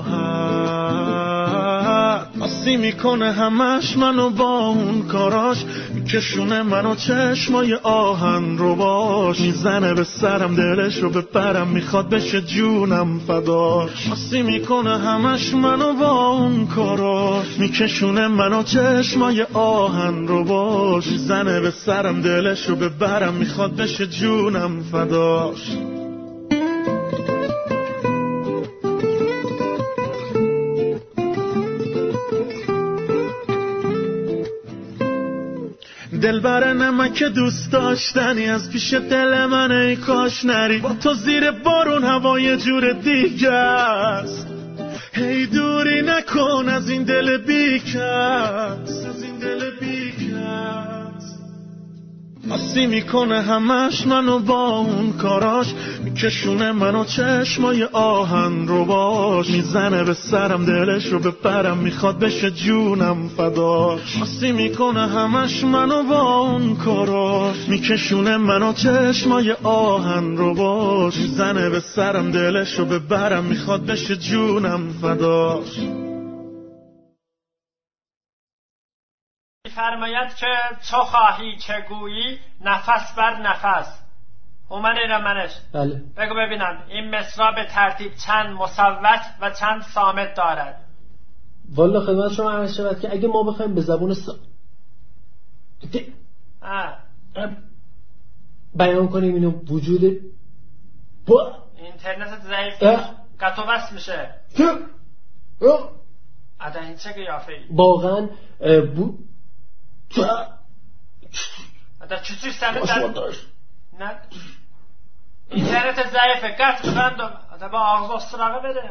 راحت، آسی میکنه همش منو با اون کاراش، میکشونه منو چشمای آهن رو باش، میزنه به سرم دلش رو بپرم، میخواد بشه جونم فداش، آسی میکنه همش منو با اون کاراش، میکشونه منو چشمای آهن رو باش، میزنه به سرم دلش رو ببرم، میخواد بشه جونم فداش. دلبر نمک دوست داشتنی از پیش دل من، ای کاش نری با تو زیر بارون، هوای جور دیگه است، هی دوری نکن از این دل بیکس، از این دل بیکس، آسی میکنه همش منو با اون کاراش، میکشونه منو چشمای آهن رو باش، میزنه به سرم دلش رو بپرم، میخواد بشه جونم فداش، آسی میکنه همش منو با اون کاراش، میکشونه منو چشمای آهن رو باش، میزنه به سرم دلش رو ببرم، میخواد بشه جونم فداش.
فرماید که تو خواهی چه گویی نفس بر نفس. اومن ایران منش.
بله.
بگو ببینم این مصرع به ترتیب چند مصوت و چند صامت دارد؟
والا خدمت شما عرض شود که اگه ما بخوایم به زبون بیان کنیم اینو وجود
اینترنت ضعیف قطع و وصل میشه. ادا این چه قیافه‌ای؟
واقعا
ادا چطور سنه نه اینترنت ضعیفه، قطع بندم ادا با آغاز استراغه بده.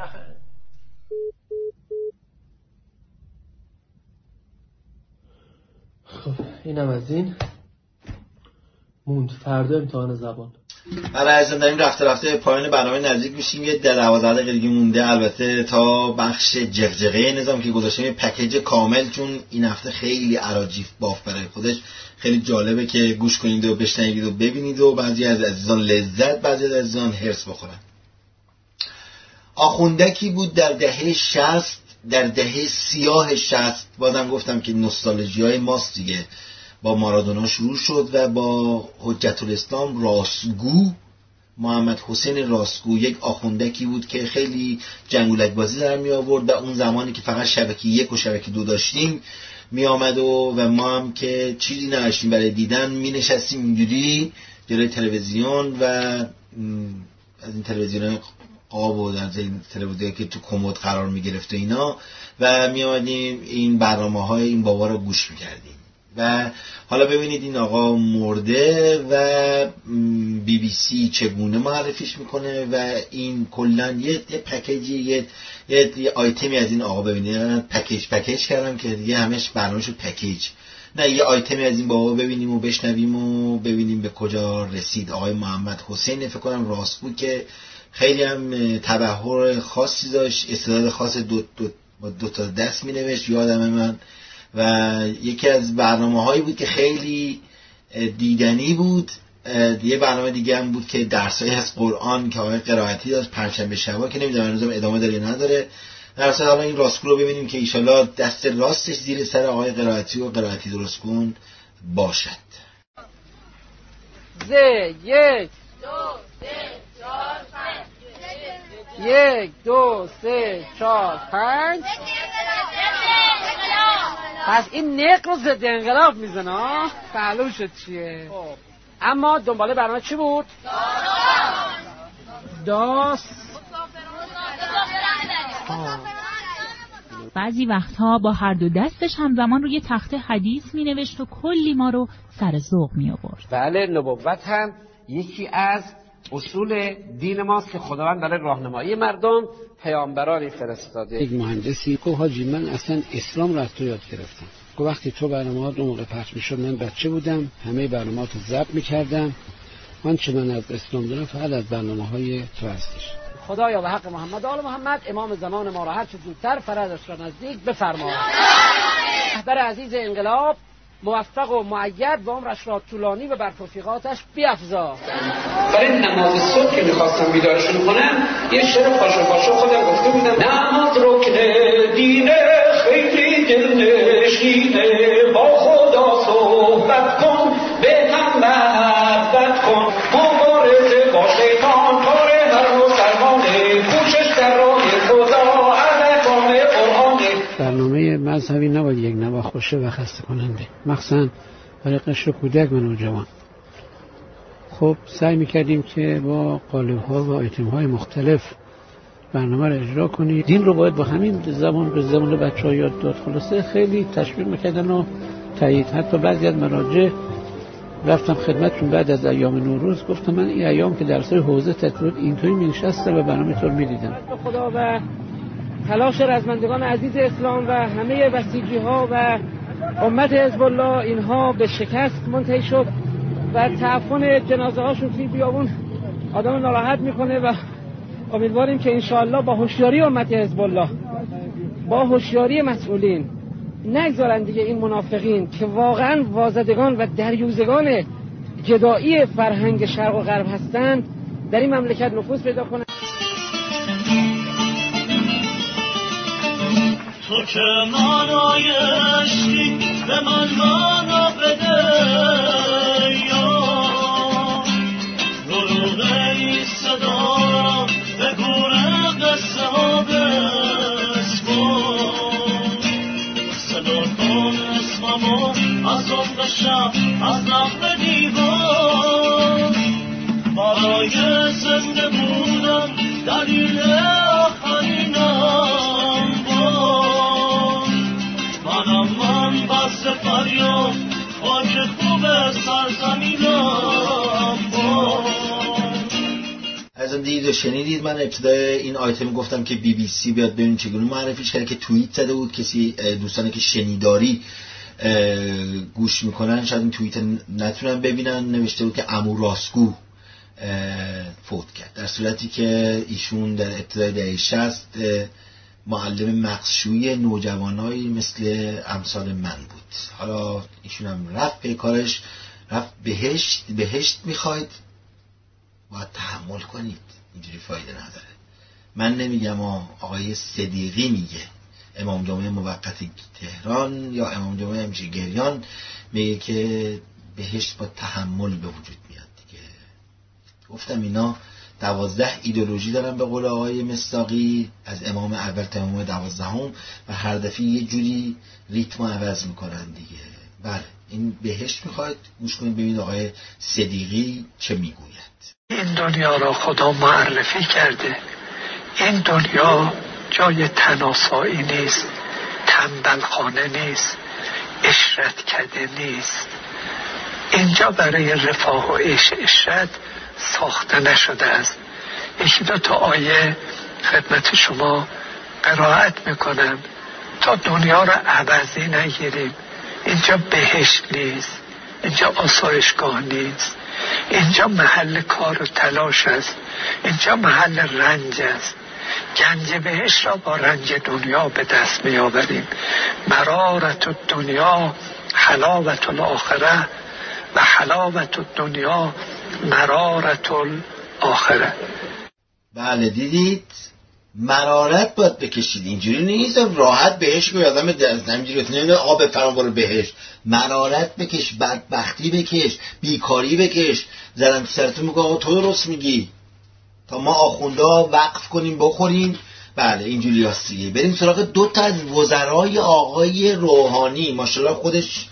خب اینم از این موند. فردا امتحان زبان.
برای عزیزان داریم رفته رفته پایان برنامه نزدیک میشیم. یه 12 دقیقه دیگه مونده البته تا بخش جغجغه نظام که گذاشتیم، یه پکیج کامل، چون این هفته خیلی اراجیف باف برای خودش. خیلی جالبه که گوش کنید و بشنوید و ببینید و بعضی از عزیزان لذت، بعضی از عزیزان هرس بخورن. آخوندکی بود در دهه 60، در دهه سیاه 60. بازم گفتم که نوستالژیای ماست دیگه. با مارادونا شروع شد و با حجت الاسلام راستگو، محمد حسین راستگو، یک آخوندکی بود که خیلی جنگولک بازی در می آورد و اون زمانی که فقط شبکه 1 و شبکه 2 داشتیم می آمد و ما هم که چیزی نداشتیم برای دیدن می نشستیم اینجوری جلوی تلویزیون و از این تلویزیون قاب و از این تلویزیون که تو کمد قرار می گرفت و اینا و می آمدیم این برنامه‌های این بابا رو گوش می کردیم. و حالا ببینید این آقا مرده و BBC چگونه معرفیش میکنه و این کلن یه پکیجی یه آیتمی از این آقا ببینید. پکیج کردم که دیگه همش برنامه شد پکیج. نه یه آیتمی از این بابا ببینیم و بشنویم و ببینیم به کجا رسید. آقای محمد حسین فکر کنم راست بود که خیلی هم تبحر خاصی داشت، استعداد خاص دو تا دست می نوشت یادم من و یکی از برنامه‌هایی بود که خیلی دیدنی بود. یه برنامه دیگه هم بود که درسایی از قرآن که آقای قرائتی داشت پنجشنبه شبا که نمیدونم هنوز ادامه داره یا نداره. در اصل حالا این راستگو رو ببینیم که ایشالله دست راستش زیر سر آقای قرائتی و قرائتی درست کن باشد.
1 2 3 4 5 پس این نق رو ضد انقلاب میزنه. معلوم شد چیه. اما دنباله برنامه چی بود؟ داست.
بعضی وقتها با هر دو دستش همزمان روی تخت حدیث می نوشت و کلی ما رو سر ذوق می آورد.
بله نبوت هم یکی از اصول دین ماست که خداوند برای راهنمایی مردم پیامبرانی فرستاده.
یک مهندسی گفت حاجی من اصلا اسلام رو از تو یاد گرفتم. گفت وقتی تو برنامه‌ها اون موقع پخش می‌شد من بچه بودم، همه برنامه‌ها رو ضبط می‌کردم. من چه من از اسلام دارم فقط از برنامه‌های تو هستش.
خدایا به حق محمد آل محمد امام زمان ما را هر چه زودتر فرجش را نزدیک بفرما. رهبر عزیز انقلاب موفق و مؤید و عمرش را طولانی و بر توفیقاتش بیفزا. برای نماز صبح که میخواستم بیدارشون کنم یه شعر پاشو خودم گفته بودم. نماز رکن دینه خیلی دلنشینه با خدا صحبت کن به هم محبت کن مبارزه با شیطان کار هر مسلمانه کوشش در راه خدا احکام قرآنه.
برنامه مذهبی نباید یک نواخت باشه و خسته کننده، مخصوصا برای قشر کودک و نوجوان. خب سعی میکردیم که با قالب‌ها و آیتم‌های مختلف برنامه رو اجرا کنیم. دین رو باید با همین زبان به زبان بچه‌ها یاد داد. خلاصه خیلی تشویق میکردن و تایید. حتی بعضی از مراجع رفتم خدمتشون بعد از ایام نوروز گفتم من این ایام که درسای حوزه تطبیق اینطوری می‌نشستم و برنامه تو رو می‌دیدم.
خدا و تلاش رزمندگان عزیز اسلام و همه بسیجی‌ها و امت حزب الله اینها به شکست منتهی شد و تعفن جنازه هاشون توی بیابون آدم ناراحت میکنه و امیدواریم که انشاءالله با هوشیاری امت حزب الله با هوشیاری مسئولین نگذارن دیگه این منافقین که واقعا وازدگان و دریوزگان جدایی فرهنگ شرق و غرب هستند در این مملکت نفوذ پیدا کنند.
تو که مانای عشقی به من مانا بده یا دروغه ای صدا به گوره قصه ها بسپار صدا کن اسممو از عمق شب از نقب دیوار برای زنده بودن دلیل آخرینم من بس فریاد خاک خوب سرزمینم
از دید و شنیدید. من ابتدای این آیتم گفتم که BBC بیاد ببینیم چگونه معرفیش کرده که توییت زده بود. کسی دوستانی که شنیداری گوش میکنن شاید این توییت نتونن ببینن. نوشته بود که عمو راستگو فوت کرد، در صورتی که ایشون در ابتدای دهه 60 معلم مغزشویی نوجوانایی مثل امثال من بود. حالا ایشون هم رفت به کارش، رفت بهشت میخواید باید تحمل کنید، اینجوری فایده نداره. من نمیگم، آقای صدیقی میگه، امام جمعه موقت تهران یا امام جمعه همیشه گریان میگه که بهشت با تحمل به وجود میاد دیگه. گفتم اینا 12 ایدئولوژی دارن به قول آقای مصداقی، از امام اول تا امام 12 و هر دفعه یه جوری ریتم عوض میکنن دیگه. بله این بهشت میخواید گوش کنید ببینید آقای صدیقی چه میگوید.
این دنیا را خدا معرفی کرده، این دنیا جای تناسایی نیست، تنبلخانه نیست، عشرت کده نیست. اینجا برای رفاه و عیش عشرت ساخته نشده است. یکی دو تا آیه خدمت شما قرائت میکنم تا دنیا را عوضی نگیریم. اینجا بهشت نیست، اینجا آسایشگاه نیست، اینجا محل کار و تلاش است، اینجا محل رنج است. گنج بهشت را با رنج دنیا به دست می آوریم. مرارت الدنیا حلاوت الاخره و حلاوت الدنیا مرارت الاخره.
بله دیدید مرارت باید بکشید، اینجوری نیست راحت بهش که آدم همینجوری بتونه آب فرام برو بهش. مرارت بکش، بدبختی بکش، بیکاری بکش. زدن تو سرتون میگه آقا تو درست میگی تا ما آخوندا وقف کنیم بخوریم. بله اینجوری هست دیگه. بریم سراغ دو تا از وزرای آقای روحانی. ماشاءالله خودش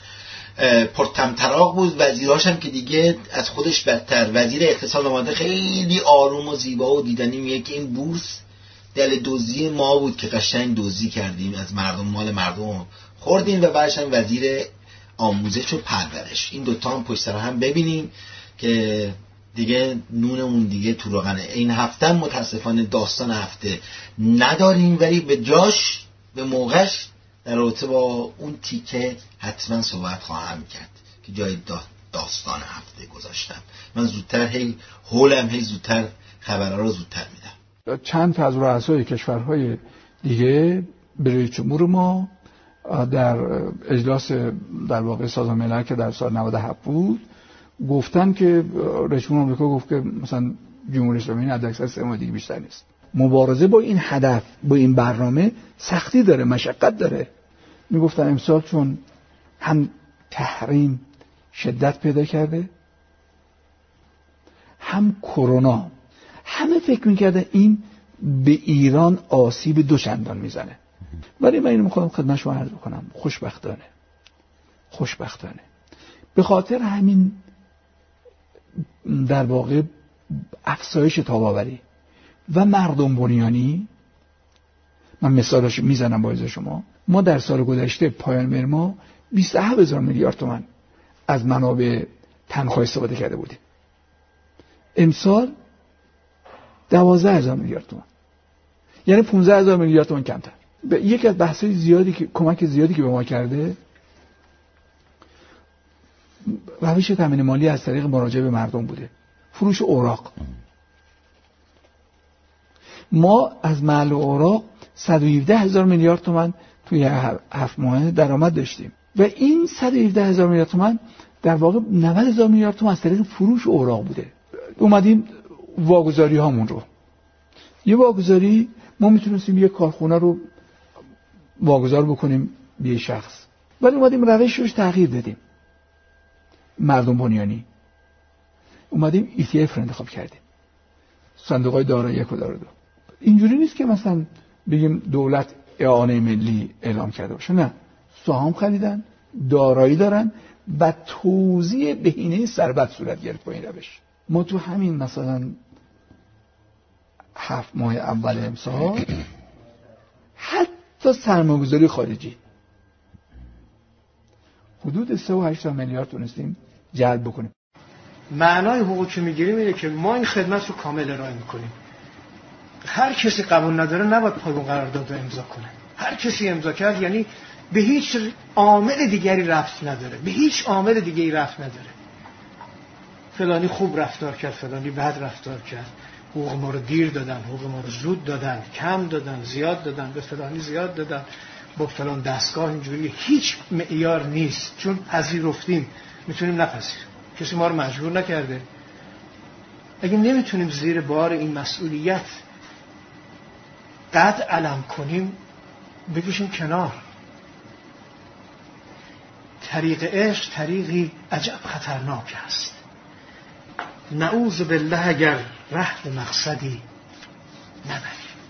پرطمطراق بود، وزیراش هم که دیگه از خودش بدتر. وزیر اقتصاد اومده خیلی آروم و زیبا و دیدنی میگه که این بورس دل دزدی ما بود که قشنگ دزدی کردیم از مردم، مال مردم خوردیم. و بعدش هم وزیر آموزش و پرورش. این دوتا هم پشت سر هم ببینیم که دیگه نونمون دیگه تو روغنه. این هفته متاسفانه داستان هفته نداریم، ولی به جاش به موقعش در رابطه با اون تیکه حتما صحبت خواهم کرد که جای داستان هفته گذاشتم. من زودتر هولم زودتر خبرها رو زودتر میدم.
چند تا از رؤسای کشورهای دیگه به رئیس جمهور ما در اجلاس در واقع سازمان ملل که در سال 97 بود گفتن که رئیس جمهور آمریکا گفت که مثلا جمهوری اسلامی حداکثر 3 ماه دیگه بیشتر نیست. مبارزه با این هدف، با این برنامه سختی داره، مشقت داره. میگفتن امسال چون هم تحریم شدت پیدا کرده، هم کرونا، همه فکر میکردن این به ایران آسیب دوچندان میزنه. ولی من اینو میخوام خدمت شما عرض بکنم، خوشبختانه به خاطر همین در واقع افزایش تاباوری و مردم بنیانی، من مثالش میزنم با اجازه شما. ما در سال گذشته پایان مهر ماه 27,000 میلیارد تومان از منابع تنخواه استفاده کرده بودیم. امسال 12,000 میلیارد تومان، یعنی 15,000 میلیارد تومان کمتر. یکی از بحث‌های زیادی که کمک زیادی که به ما کرده روش تامین مالی از طریق مراجعه به مردم بوده، فروش اوراق. ما از محل اوراق 117,000 میلیارد تومان توی 7 ماه درآمد داشتیم و این 117,000 میلیارد تومان در واقع 90,000 میلیارد تومان از طریق فروش اوراق بوده. اومدیم واگذاری هامون رو، یه واگذاری ما میتونستیم یه کارخونه رو واگذار بکنیم به یه شخص، ولی اومدیم روشش تغییر دادیم. مردم بنیانی اومدیم ETF رو انتخاب کردیم، صندوق‌های دارایی 1 و دارایی 2. اینجوری نیست که مثلا بگیم دولت اعانه ملی اعلام کرده باشه، نه، سهام خریدن، دارایی دارن و توزیع بهینه ثروت صورت گرفت با این روش. ما تو همین مثلا 7 ماه اول امسال حتی سرمایه‌گذاری خارجی حدود 3.8 میلیارد تونستیم جلب بکنیم.
معنای حقوقی که میگیریم اینه که ما این خدمت رو کامل ارائه میکنیم. هر کسی قبول نداره نباید پایون قرارداد رو امضا کنه. هر کسی امضا کرد یعنی به هیچ عامل دیگری ربط نداره، به هیچ عامل دیگری ربط نداره. فلانی خوب رفتار کرد، فلانی بد رفتار کرد، حقوق ما رو دیر دادن، حقوق ما رو زود دادن، کم دادن، زیاد دادن، به فلانی زیاد دادن، با فلان دستگاه اینجوری. هیچ معیار نیست، چون پذیرفتیم میتونیم نپذیریم. کسی ما رو مجبور نکرده. اگه نمیتونیم زیر بار این مسئولیت قد علم کنیم بکشیم کنار. طریق عشق طریقی عجب خطرناک است. نعوذ بالله اگر ره به مقصدی نبری.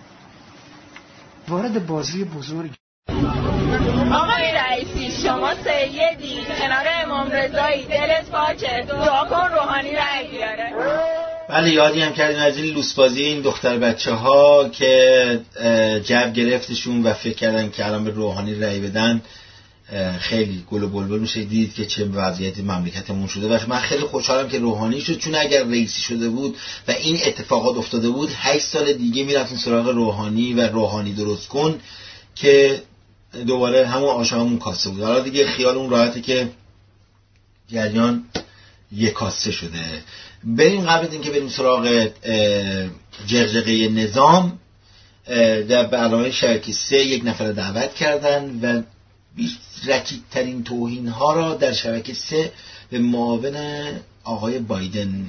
وارد بازی بزرگ.
آقای رئیسی شما سیدی کنار امام رضایی دلت پاکه، دعا کن روحانی رأی بیاره.
بله یادی هم کردیم از این لوسبازی این دختر بچه ها که جو گرفتشون و فکر کردن که الان به روحانی رأی بدن خیلی گل و بلبل میشه دید که چه وضعیتی مملکتمون شده و من خیلی خوشحالم که روحانی شد، چون اگر رئیسی شده بود و این اتفاقات افتاده بود 8 سال دیگه میرفتیم سراغ روحانی و روحانی درست کن که دوباره همون آش همون کاسه بود. حالا دیگه خیال اون راحته که جریان یک کاسه شده. بریم قبل از اینکه بریم سراغ جغجغه نظام، در برنامه شبکه 3 یک نفر دعوت کردن و رکیک‌ترین توهین ها را در شبکه 3 به معاون آقای بایدن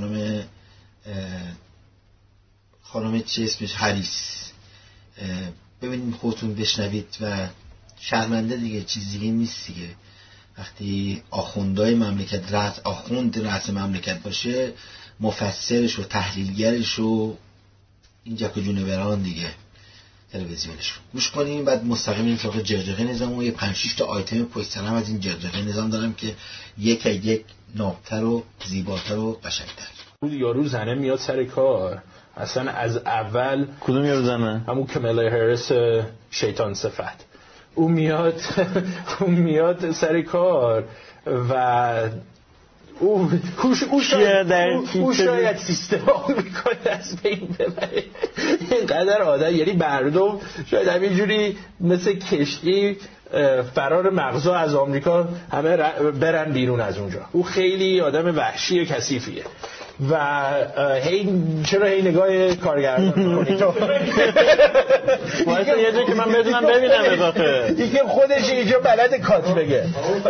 خانم چه اسمش هریس، ببینید خودتون بشنوید و شرمنده دیگه، چیز دیگه نیست دیگه. وقتی آخوندهای مملکت رأس مملکت باشه، مفسرش و تحلیلگرش و این جک و جونوران دیگه تلویزیونش رو گوش کنیم، بعد مستقیم این سراغ جغجغه نظام و یه 5-6 تا آیتم پشت سر هم از این جغجغه نظام دارم که یک نابتر و زیباتر و قشنگتر.
اون یارو زنه میاد سر کار، اصلا از اول.
کدوم یارو زنه؟
همون کاملا هریس شیطان صفت. اون میاد سر کار و او شاید سیستم آمریکا از بین ببره. اینقدر آدم، یعنی مردم شاید همینجوری مثل کشتی فرار مغزا از آمریکا همه برن بیرون از اونجا. او خیلی آدم وحشی و کثیفیه و چرا هی نگاه کارگردان می‌کنی تو؟
واسه یه جایی که من بدونم ببینم اضافه
دیگه خودش اینجا بلد کات بگه.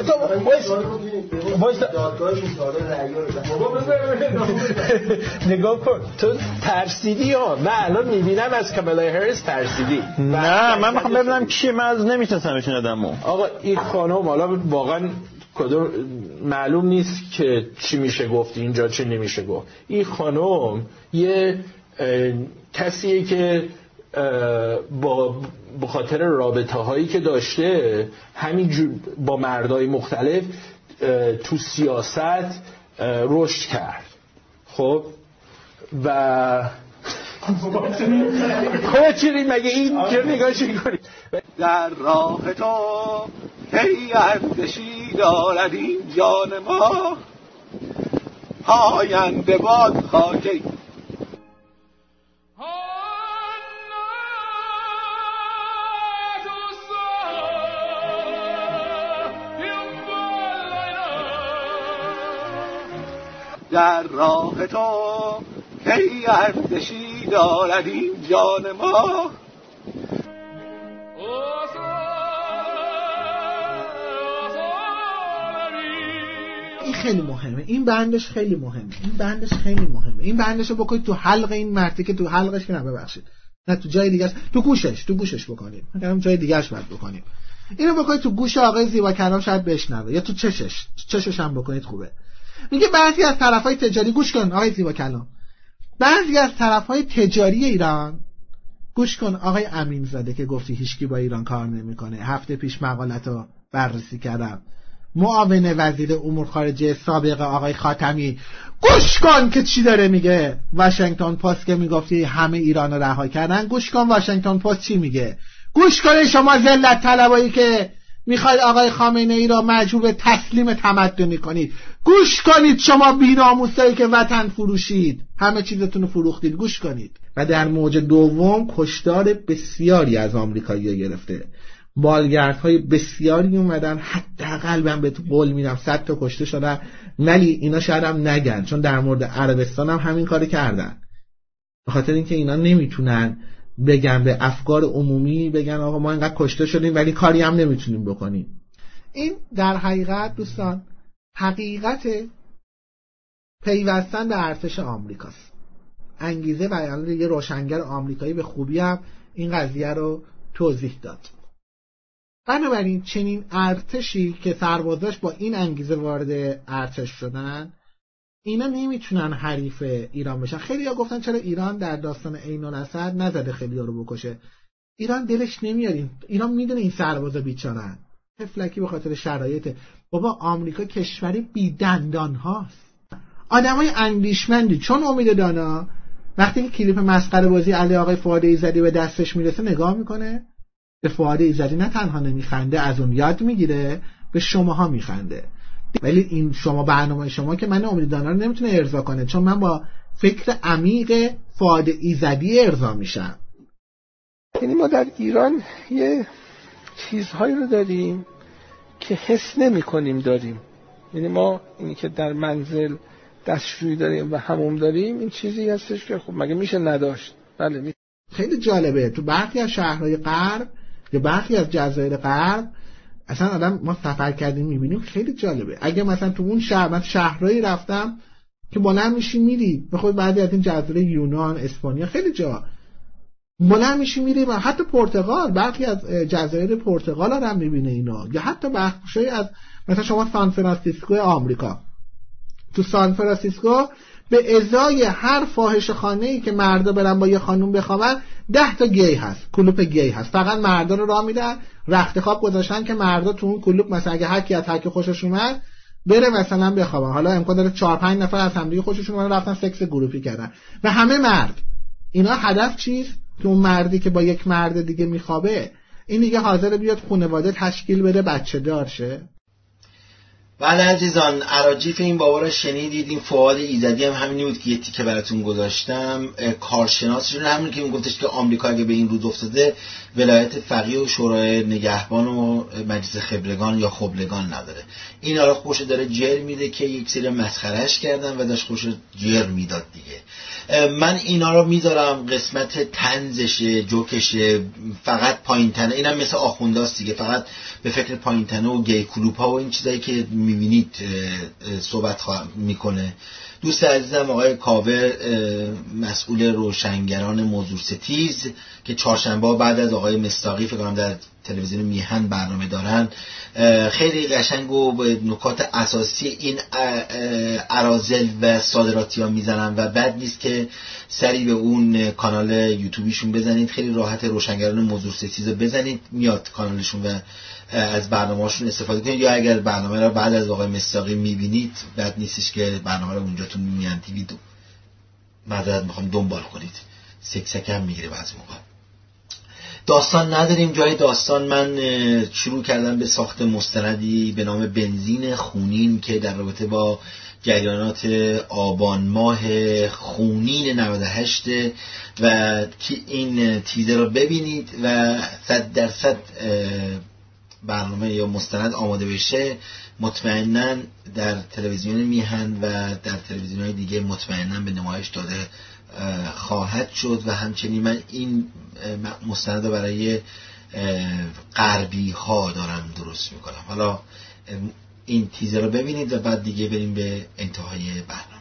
نگاه کن تو ترسیدی ها. من الان میبینم از کاملا هریس ترسیدی.
نه من میخوام ببینم کی، من از نمیشناسمش این آدمو.
آقا این خانم حالا واقعا کدوم معلوم نیست که چی میشه گفت اینجا، چی نمیشه گفت. این خانم یه کسیه که با خاطر رابطه هایی که داشته همینجور با مردای مختلف تو سیاست رشد کرد. خب و خب چیزی مگه این چرا نگاهش می‌کنی؟
در راه تو کی اندشی دارد این جان ما، پاینده باد خاکی. در راه تو کی اندشی دارد این جان ما.
این خیلی مهمه، این بندش خیلی مهمه، این بندش رو بکنید تو حلق این مرتی که تو حلقش، که نه ببخشید نه تو جای دیگه، تو گوشش بکنید. من جای دیگه‌اش باید بکنیم. اینو بکنید تو گوش آقای زیبا کلام شاید بشنوه، یا تو چشش هم بکنید خوبه. میگه بعضی از طرفای تجاری، گوش کن آقای زیبا کلام، بعضی از طرفای تجاری ایران، گوش کن آقای امین زاده که گفتی هیچکی با ایران کار نمیکنه، هفته پیش مقالتو بررسی کردم، معاون وزیر امور خارجه سابق آقای خاتمی، گوش کن که چی داره میگه. واشنگتن پست که میگفتی همه ایران رو رها کردن، گوش کن واشنگتن پست چی میگه. گوش کن شما ذلت طلبایی که میخواید آقای خامنه ای را مجبور به تسلیم تمدنی کنید. گوش کنید شما بی‌ناموسایی که وطن فروشید، همه چیزتون رو فروختید. گوش کنید. و در موج دوم کشتار بسیاری از آمریکایی‌ها گرفته، بالگردهای بسیاری اومدن، حداقل من به تو قول میدم 100 تا کشته شدن، ولی اینا شاید هم نگن، چون در مورد عربستان هم همین کاری کردن، به خاطر اینکه اینا نمیتونن بگن به افکار عمومی، بگن آقا ما اینقدر کشته شدیم ولی کاری هم نمیتونیم بکنیم. این در حقیقت دوستان حقیقت پیوستن به ارتش آمریکاست. انگیزه بیان یه روشنگر آمریکایی به خوبی هم این قضیه رو توضیح داد. بنابراین چنین ارتشی که سربازاش با این انگیزه وارد ارتش شدن، اینا نمیتونن حریف ایران بشن. خیلی ها گفتن چرا ایران در داستان عین الاسد نزده خیلی ها رو بکشه. ایران دلش نمیاد، ایران میدونه این سربازا بیچارن، تفلکی به خاطر شرایط. بابا آمریکا کشوری بی دندان هاست، آدمای اندیشمندی چون امید دانا وقتی که کلیپ مسخره بازی علی آقای فؤاد ایزدی به دستش میرسه نگاه میکنه به فؤاد ایزدی، نه تنها نمیخنده، از اون یاد میگیره، به شماها میخنده. ولی این شما برنامه شما که من امید دانا رو نمیتونه ارضا کنه، چون من با فکر عمیق فؤاد ایزدی ارضا میشم.
یعنی ما در ایران یه چیزهایی رو داریم که حس نمی کنیم داریم. یعنی ما اینی که در منزل دستشویی داریم و حموم داریم، این چیزی هستش که خب مگه میشه نداشت؟ بله میشه.
خیلی جالبه تو برخی از شهرهای غرب یا برخی از جزایر غرب اصلا آدم ما سفر کردیم میبینیم خیلی جالبه. اگه مثلا تو اون شهر، من شهرهایی رفتم که بلند میشی میری به خود بعضی از این جزایر یونان، اسپانیا، خیلی جا بلند میشی میری و حتی پرتغال، برخی از جزایر پرتغال هم میبینه اینا، یا حتی بخشی از مثلا شما سان فرانسیسکو آمریکا، تو سان فرانسیسکو به ازای هر فاحشه خانه‌ای که مردا برن با یه خانوم بخوابن 10 تا گی هست، کلوپ گی هست، فقط مردا رو راه میدن، رخت خواب گذاشتن که مردا تو اون کلوپ مثلا اگه هر کی از هر کی خوشش اومد بره مثلا بخوابن. حالا امکان داره 4-5 نفر از هم دیگه خوششون اومد رفتن سکس گروپی کردن و همه مرد. اینا هدف چیست؟ که اون مردی که با یک مرد دیگه میخوابه این دیگه حاضر بیاد خانواده تشکیل بده، بچه دار شه.
بله عزیزان، اراجیف این بابا رو شنیدید. این فؤاد ایزدی هم همینی بود که یه تیکه براتون گذاشتم. کارشناسشون همین که میگفتش که آمریکا اگه به این روز افتاده ولایت فقیه و شورای نگهبان و مجلس خبرگان یا خبلگان نداره. این آره خوش داره جر میده که یک سری مسخرهش کردن و داشت خوش جر میداد دیگه. من اینا رو میذارم قسمت طنزشه، جوکشه، فقط پایین‌تنه. اینم مثل آخونداست دیگه، فقط به فکر پایین‌تنه و گی کلوپ ها و این چیزایی که میبینید صحبت میکنه. دوست عزیزم آقای کاوه مسئول روشنگران موضوع ستیز که چهارشنبه بعد از آقای مصداقی فکر کنم در تلویزیون میهن برنامه دارن، خیلی قشنگ و به نکات اساسی این اراذل و صادراتی ها میزنن و بد نیست که سری به اون کانال یوتیوبیشون بزنید. خیلی راحت روشنگران موضوع ستیز رو بزنید میاد کانالشون و از برنامه‌هاشون استفاده کنید. یا اگر برنامه رو بعد از آقای مصداقی میبینید بد نیستش که برنامه رو اونجا تو میهن تیوی معذرت میخوام دنبال کنید. سکسک هم میگیره بعضی موقع. داستان نداریم. جای داستان من شروع کردم به ساخت مستندی به نام بنزین خونین که در رابطه با جریانات آبان ماه خونین 98 و که این تیزر رو ببینید و 100% برنامه یا مستند آماده بشه مطمئناً در تلویزیون میهن و در تلویزیون‌های دیگه مطمئناً به نمایش داده خواهد شد. و همچنین من این مستند رو برای غربی ها دارم درست میکنم. حالا این تیزر رو ببینید و بعد دیگه بریم به انتهای برنامه.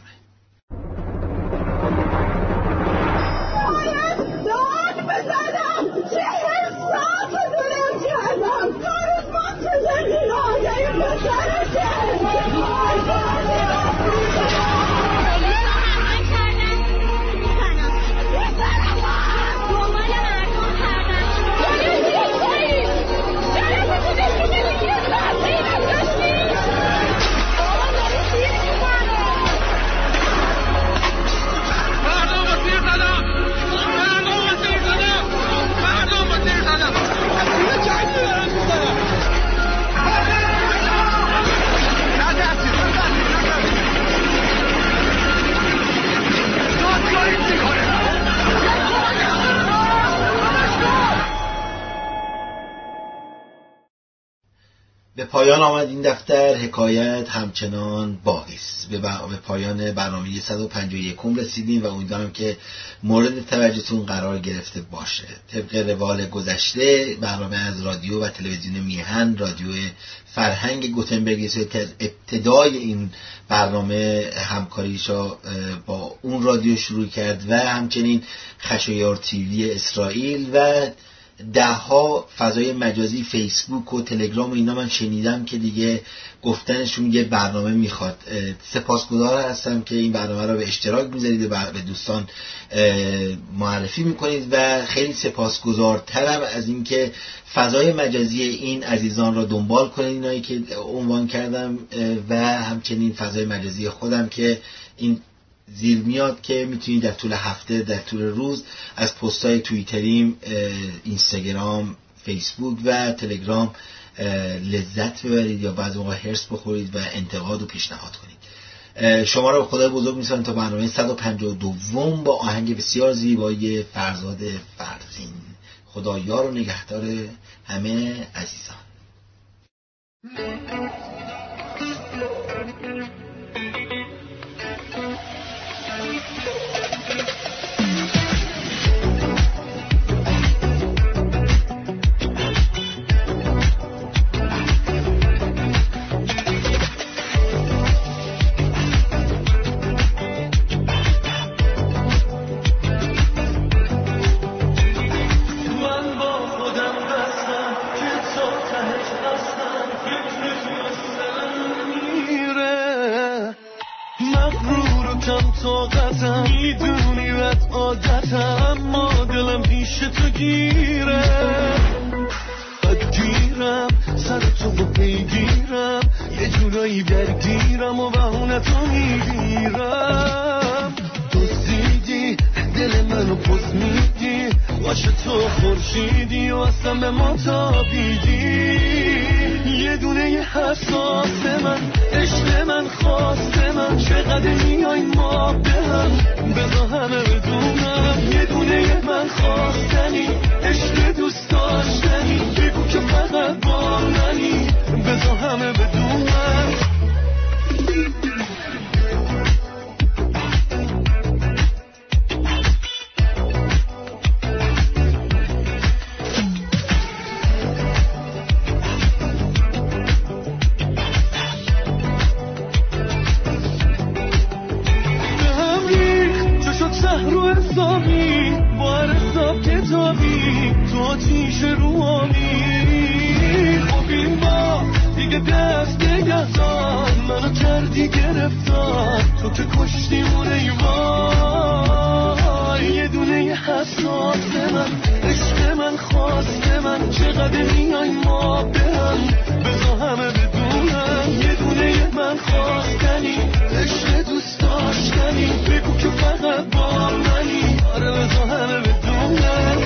به پایان آمد این دفتر. حکایت همچنان باقی است. به پایان برنامه 151 رسیدیم و امیدوارم که مورد توجهتون قرار گرفته باشه. طبق روال گذشته برنامه از رادیو و تلویزیون میهن، رادیو فرهنگ گوتنبرگ که از ابتدای این برنامه همکاریشو با اون رادیو شروع کرد و همچنین خشایار تیوی اسرائیل و 10ها فضای مجازی فیسبوک و تلگرام و اینا من شنیدم که دیگه گفتنشون یه برنامه میخواد. سپاسگزار هستم که این برنامه رو به اشتراک میذارید و به دوستان معرفی میکنید و خیلی سپاسگزارترم از اینکه فضای مجازی این عزیزان را دنبال کنید، اینایی که عنوان کردم، و همچنین فضای مجازی خودم که این زیر میاد که میتونید در طول هفته، در طول روز از پستای توییتریم، اینستاگرام، فیسبوک و تلگرام لذت ببرید یا بعضی موقع هرس بخورید و انتقاد و پیشنهاد کنید. شما را به خدای بزرگ می‌سپارم تا برنامه 152 با آهنگ بسیار زیبای فرزاد فرزین. خدا یار و نگهدار همه عزیزان.
میدونی بد عادتم، اما دلم پیش تو گیره، بدگیرم سر تو با پیگیرم، یه جورایی درگیرم و بهونه تو میگیرم. دزدیدی دل منو پس میدی، باشه تو خورشیدی و اصلا به ما تابیدی. یه دونه یه حساس من، عشق من، خواست من، چقدر میای ما به هم، بذار همه بدونم. یه دونه یه من خواستنی، عشق دوست داشتنی، بگو که فقط با منی، بذار همه بدونم. رو حسابی با هر حساب کتابی تو آتیش روانی. خب این با دیگه دست نگهدار، منو کردی گرفتار، تو که کشتی مونه وای. یه دونه یه حساس من، عشق من، خواست من، چقدر میای ما به هم، بذار همه بدونم. یه دونه یه من خواستنی، عشق دوست داشتنی، بگو که فقط با منی، آره بذار همه بدونم.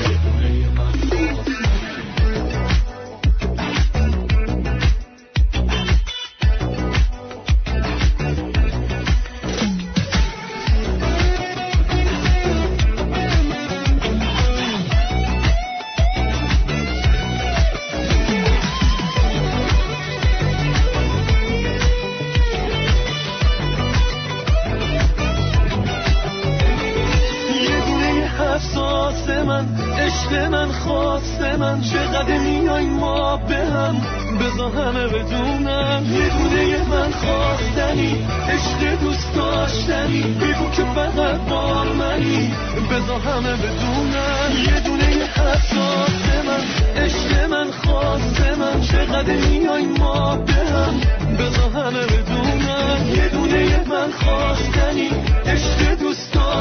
عشق من، خواست من، چقدر میای ما به هم، بذار همه بدونم. یه دونه یه من خواستنی، عشق دوست داشتنی، بگو که فقط با منی، بذار همه بدونم. یه دونه یه حساس من، عشق من، خواست من، چقدر میای ما به هم، بذار همه بدونم. یه دونه یه من خواستنی، عشق دوست داشتنی،